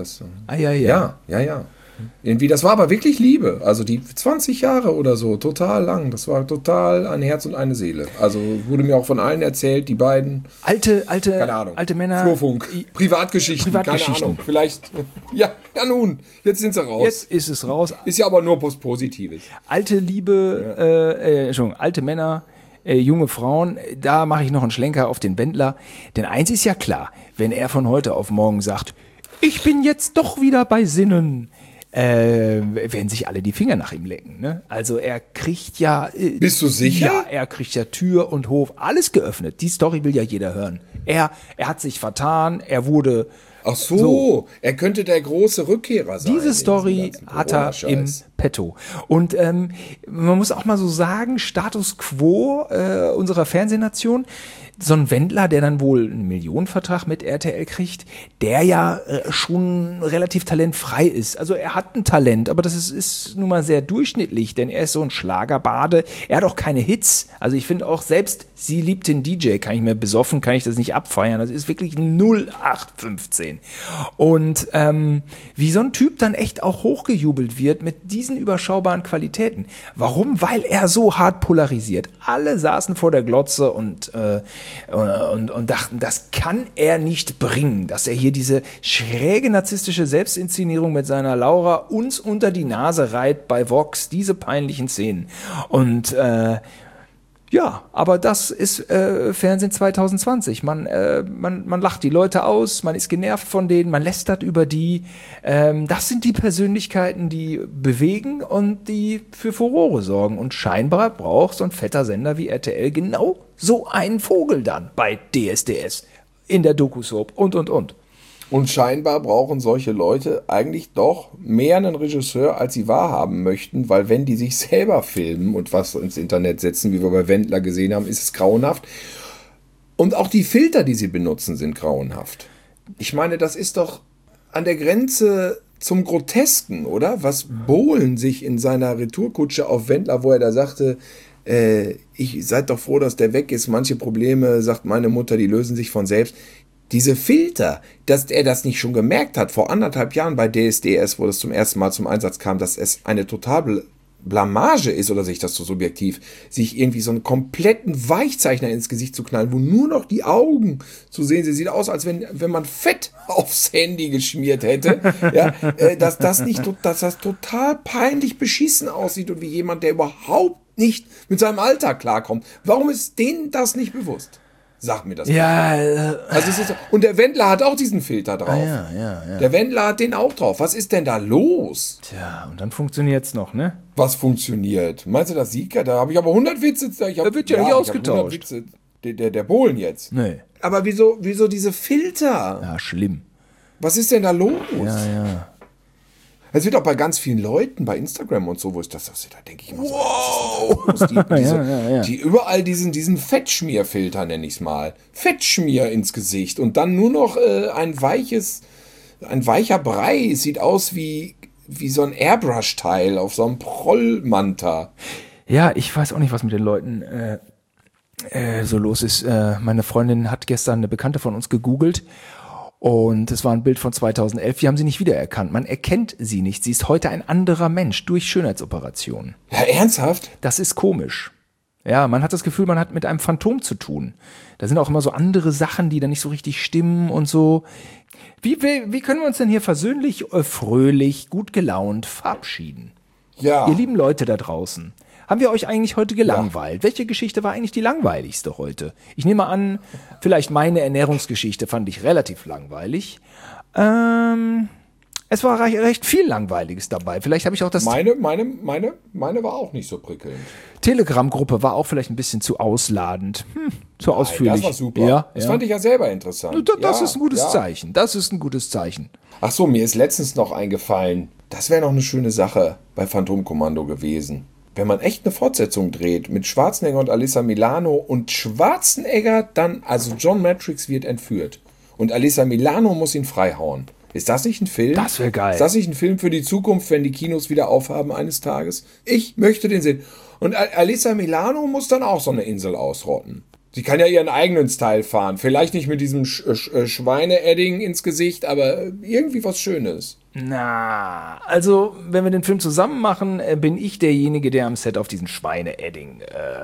Ja. Irgendwie, das war aber wirklich Liebe. Also die 20 Jahre oder so, total lang. Das war total ein Herz und eine Seele. Also wurde mir auch von allen erzählt, die beiden. Keine Ahnung. Alte Männer. Flurfunk. Privatgeschichten. Keine Ahnung. Vielleicht. Ja nun. Jetzt sind sie raus. Jetzt ist es raus. Ist ja aber nur was Positives. Alte Liebe, alte Männer. Junge Frauen, da mache ich noch einen Schlenker auf den Wendler. Denn eins ist ja klar, wenn er von heute auf morgen sagt, ich bin jetzt doch wieder bei Sinnen, werden sich alle die Finger nach ihm lecken. Ne? Also er kriegt ja... Bist du sicher? Ja, er kriegt ja Tür und Hof, alles geöffnet. Die Story will ja jeder hören. Er hat sich vertan, er wurde... Ach so, er könnte der große Rückkehrer sein. Diese Story hat er im Petto. Und man muss auch mal so sagen, Status Quo unserer Fernsehnation, so ein Wendler, der dann wohl einen Millionenvertrag mit RTL kriegt, der ja schon relativ talentfrei ist. Also er hat ein Talent, aber das ist nun mal sehr durchschnittlich, denn er ist so ein Schlagerbade. Er hat auch keine Hits. Also ich finde auch selbst, sie liebt den DJ, kann ich das nicht abfeiern. Das ist wirklich 0815. Und wie so ein Typ dann echt auch hochgejubelt wird mit diesen überschaubaren Qualitäten. Warum? Weil er so hart polarisiert. Alle saßen vor der Glotze und dachten, das kann er nicht bringen, dass er hier diese schräge narzisstische Selbstinszenierung mit seiner Laura uns unter die Nase reiht bei Vox, diese peinlichen Szenen. Und aber das ist Fernsehen 2020. Man lacht die Leute aus, man ist genervt von denen, man lästert über die. Das sind die Persönlichkeiten, die bewegen und die für Furore sorgen. Und scheinbar braucht so ein fetter Sender wie RTL genau so einen Vogel dann bei DSDS, in der Doku-Soap und. Und scheinbar brauchen solche Leute eigentlich doch mehr einen Regisseur, als sie wahrhaben möchten, weil wenn die sich selber filmen und was ins Internet setzen, wie wir bei Wendler gesehen haben, ist es grauenhaft. Und auch die Filter, die sie benutzen, sind grauenhaft. Ich meine, das ist doch an der Grenze zum Grotesken, oder? Was Bohlen sich in seiner Retourkutsche auf Wendler, wo er da sagte, seid doch froh, dass der weg ist. Manche Probleme, sagt meine Mutter, die lösen sich von selbst. Diese Filter, dass er das nicht schon gemerkt hat, vor 1,5 Jahren bei DSDS, wo das zum ersten Mal zum Einsatz kam, dass es eine totale Blamage ist, oder sehe ich das so subjektiv, sich irgendwie so einen kompletten Weichzeichner ins Gesicht zu knallen, wo nur noch die Augen zu sehen sind. Sieht aus, als wenn man Fett aufs Handy geschmiert hätte. Ja, dass das total peinlich beschissen aussieht und wie jemand, der überhaupt nicht mit seinem Alltag klarkommt. Warum ist denen das nicht bewusst? Sag mir das. Ja. Also es ist, und der Wendler hat auch diesen Filter drauf. Ja. Der Wendler hat den auch drauf. Was ist denn da los? Tja, und dann funktioniert's noch, ne? Was funktioniert? Meinst du das Sieger? Da habe ich aber 100 Witze. Da wird ja nicht ausgetauscht. Witze, der Bohlen jetzt. Nee. Aber wieso diese Filter? Ja, schlimm. Was ist denn da los? Ja. Es wird auch bei ganz vielen Leuten, bei Instagram und so, wo ist das, da denke ich immer so, was ist denn da los? Die überall diesen Fettschmierfilter, nenne ich es mal. Fettschmier ins Gesicht und dann nur noch ein weicher Brei. Sieht aus wie so ein Airbrush-Teil auf so einem Prollmanta. Ja, ich weiß auch nicht, was mit den Leuten so los ist. Meine Freundin hat gestern eine Bekannte von uns gegoogelt und es war ein Bild von 2011. Wir haben sie nicht wiedererkannt. Man erkennt sie nicht. Sie ist heute ein anderer Mensch durch Schönheitsoperationen. Ja, ernsthaft? Das ist komisch. Ja, man hat das Gefühl, man hat mit einem Phantom zu tun. Da sind auch immer so andere Sachen, die dann nicht so richtig stimmen und so. Wie können wir uns denn hier versöhnlich, fröhlich, gut gelaunt verabschieden? Ja. Ihr lieben Leute da draußen, haben wir euch eigentlich heute gelangweilt? Ja. Welche Geschichte war eigentlich die langweiligste heute? Ich nehme an, vielleicht meine Ernährungsgeschichte fand ich relativ langweilig. Es war recht viel Langweiliges dabei. Vielleicht habe ich auch das... Meine war auch nicht so prickelnd. Telegram-Gruppe war auch vielleicht ein bisschen zu ausladend, zu ausführlich. Das war super. Ja, das fand ich ja selber interessant. Das ist ein gutes Zeichen. Das ist ein gutes Zeichen. Ach so, mir ist letztens noch eingefallen, das wäre noch eine schöne Sache bei Phantomkommando gewesen. Wenn man echt eine Fortsetzung dreht mit Schwarzenegger und Alyssa Milano und Schwarzenegger dann, also John Matrix wird entführt und Alyssa Milano muss ihn freihauen. Ist das nicht ein Film? Das wäre geil. Ist das nicht ein Film für die Zukunft, wenn die Kinos wieder aufhaben eines Tages? Ich möchte den sehen. Und Alyssa Milano muss dann auch so eine Insel ausrotten. Sie kann ja ihren eigenen Style fahren. Vielleicht nicht mit diesem Schweine-Edding ins Gesicht, aber irgendwie was Schönes. Na, also, wenn wir den Film zusammen machen, bin ich derjenige, der am Set auf diesen Schweine-Edding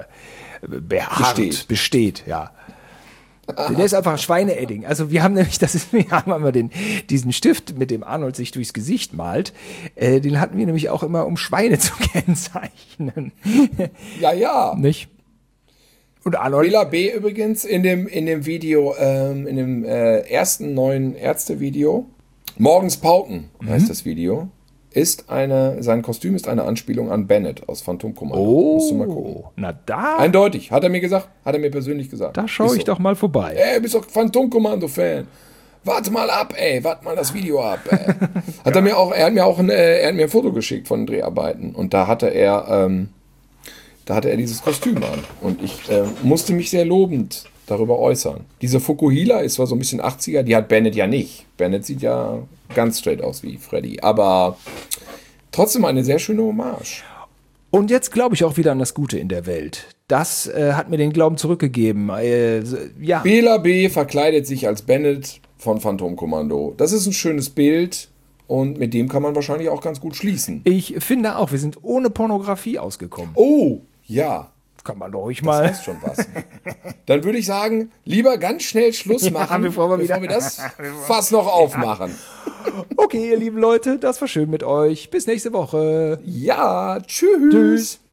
besteht, ja. Der ist einfach Schweine-Edding. Also wir haben nämlich, wir haben immer diesen Stift, mit dem Arnold sich durchs Gesicht malt, den hatten wir nämlich auch immer, um Schweine zu kennzeichnen. Ja. Nicht? Und Arnold. Bela B. übrigens in dem Video, in dem ersten neuen Ärzte-Video, Morgens Pauken heißt das Video, sein Kostüm ist eine Anspielung an Bennett aus Phantomkommando. Oh, musst du mal gucken. Na da. Eindeutig, hat er mir persönlich gesagt. Da schaue ich doch mal vorbei. Ey, bist doch Phantomkommando-Fan. Warte mal ab, ey, warte mal das Video ab, ey. Er hat mir ein Foto geschickt von den Dreharbeiten und da hatte er dieses Kostüm an und ich musste mich sehr lobend darüber äußern. Diese Fukuhila ist zwar so ein bisschen 80er, die hat Bennett ja nicht. Bennett sieht ja ganz straight aus wie Freddy, aber trotzdem eine sehr schöne Hommage. Und jetzt glaube ich auch wieder an das Gute in der Welt. Das hat mir den Glauben zurückgegeben. Ja. Bela B. verkleidet sich als Bennett von Phantomkommando. Das ist ein schönes Bild und mit dem kann man wahrscheinlich auch ganz gut schließen. Ich finde auch, wir sind ohne Pornografie ausgekommen. Oh, ja. Kann man doch ruhig mal. Das heißt schon was. Dann würde ich sagen, lieber ganz schnell Schluss machen, bevor wir das Fass noch aufmachen. Okay, ihr lieben Leute, das war schön mit euch. Bis nächste Woche. Ja, tschüss.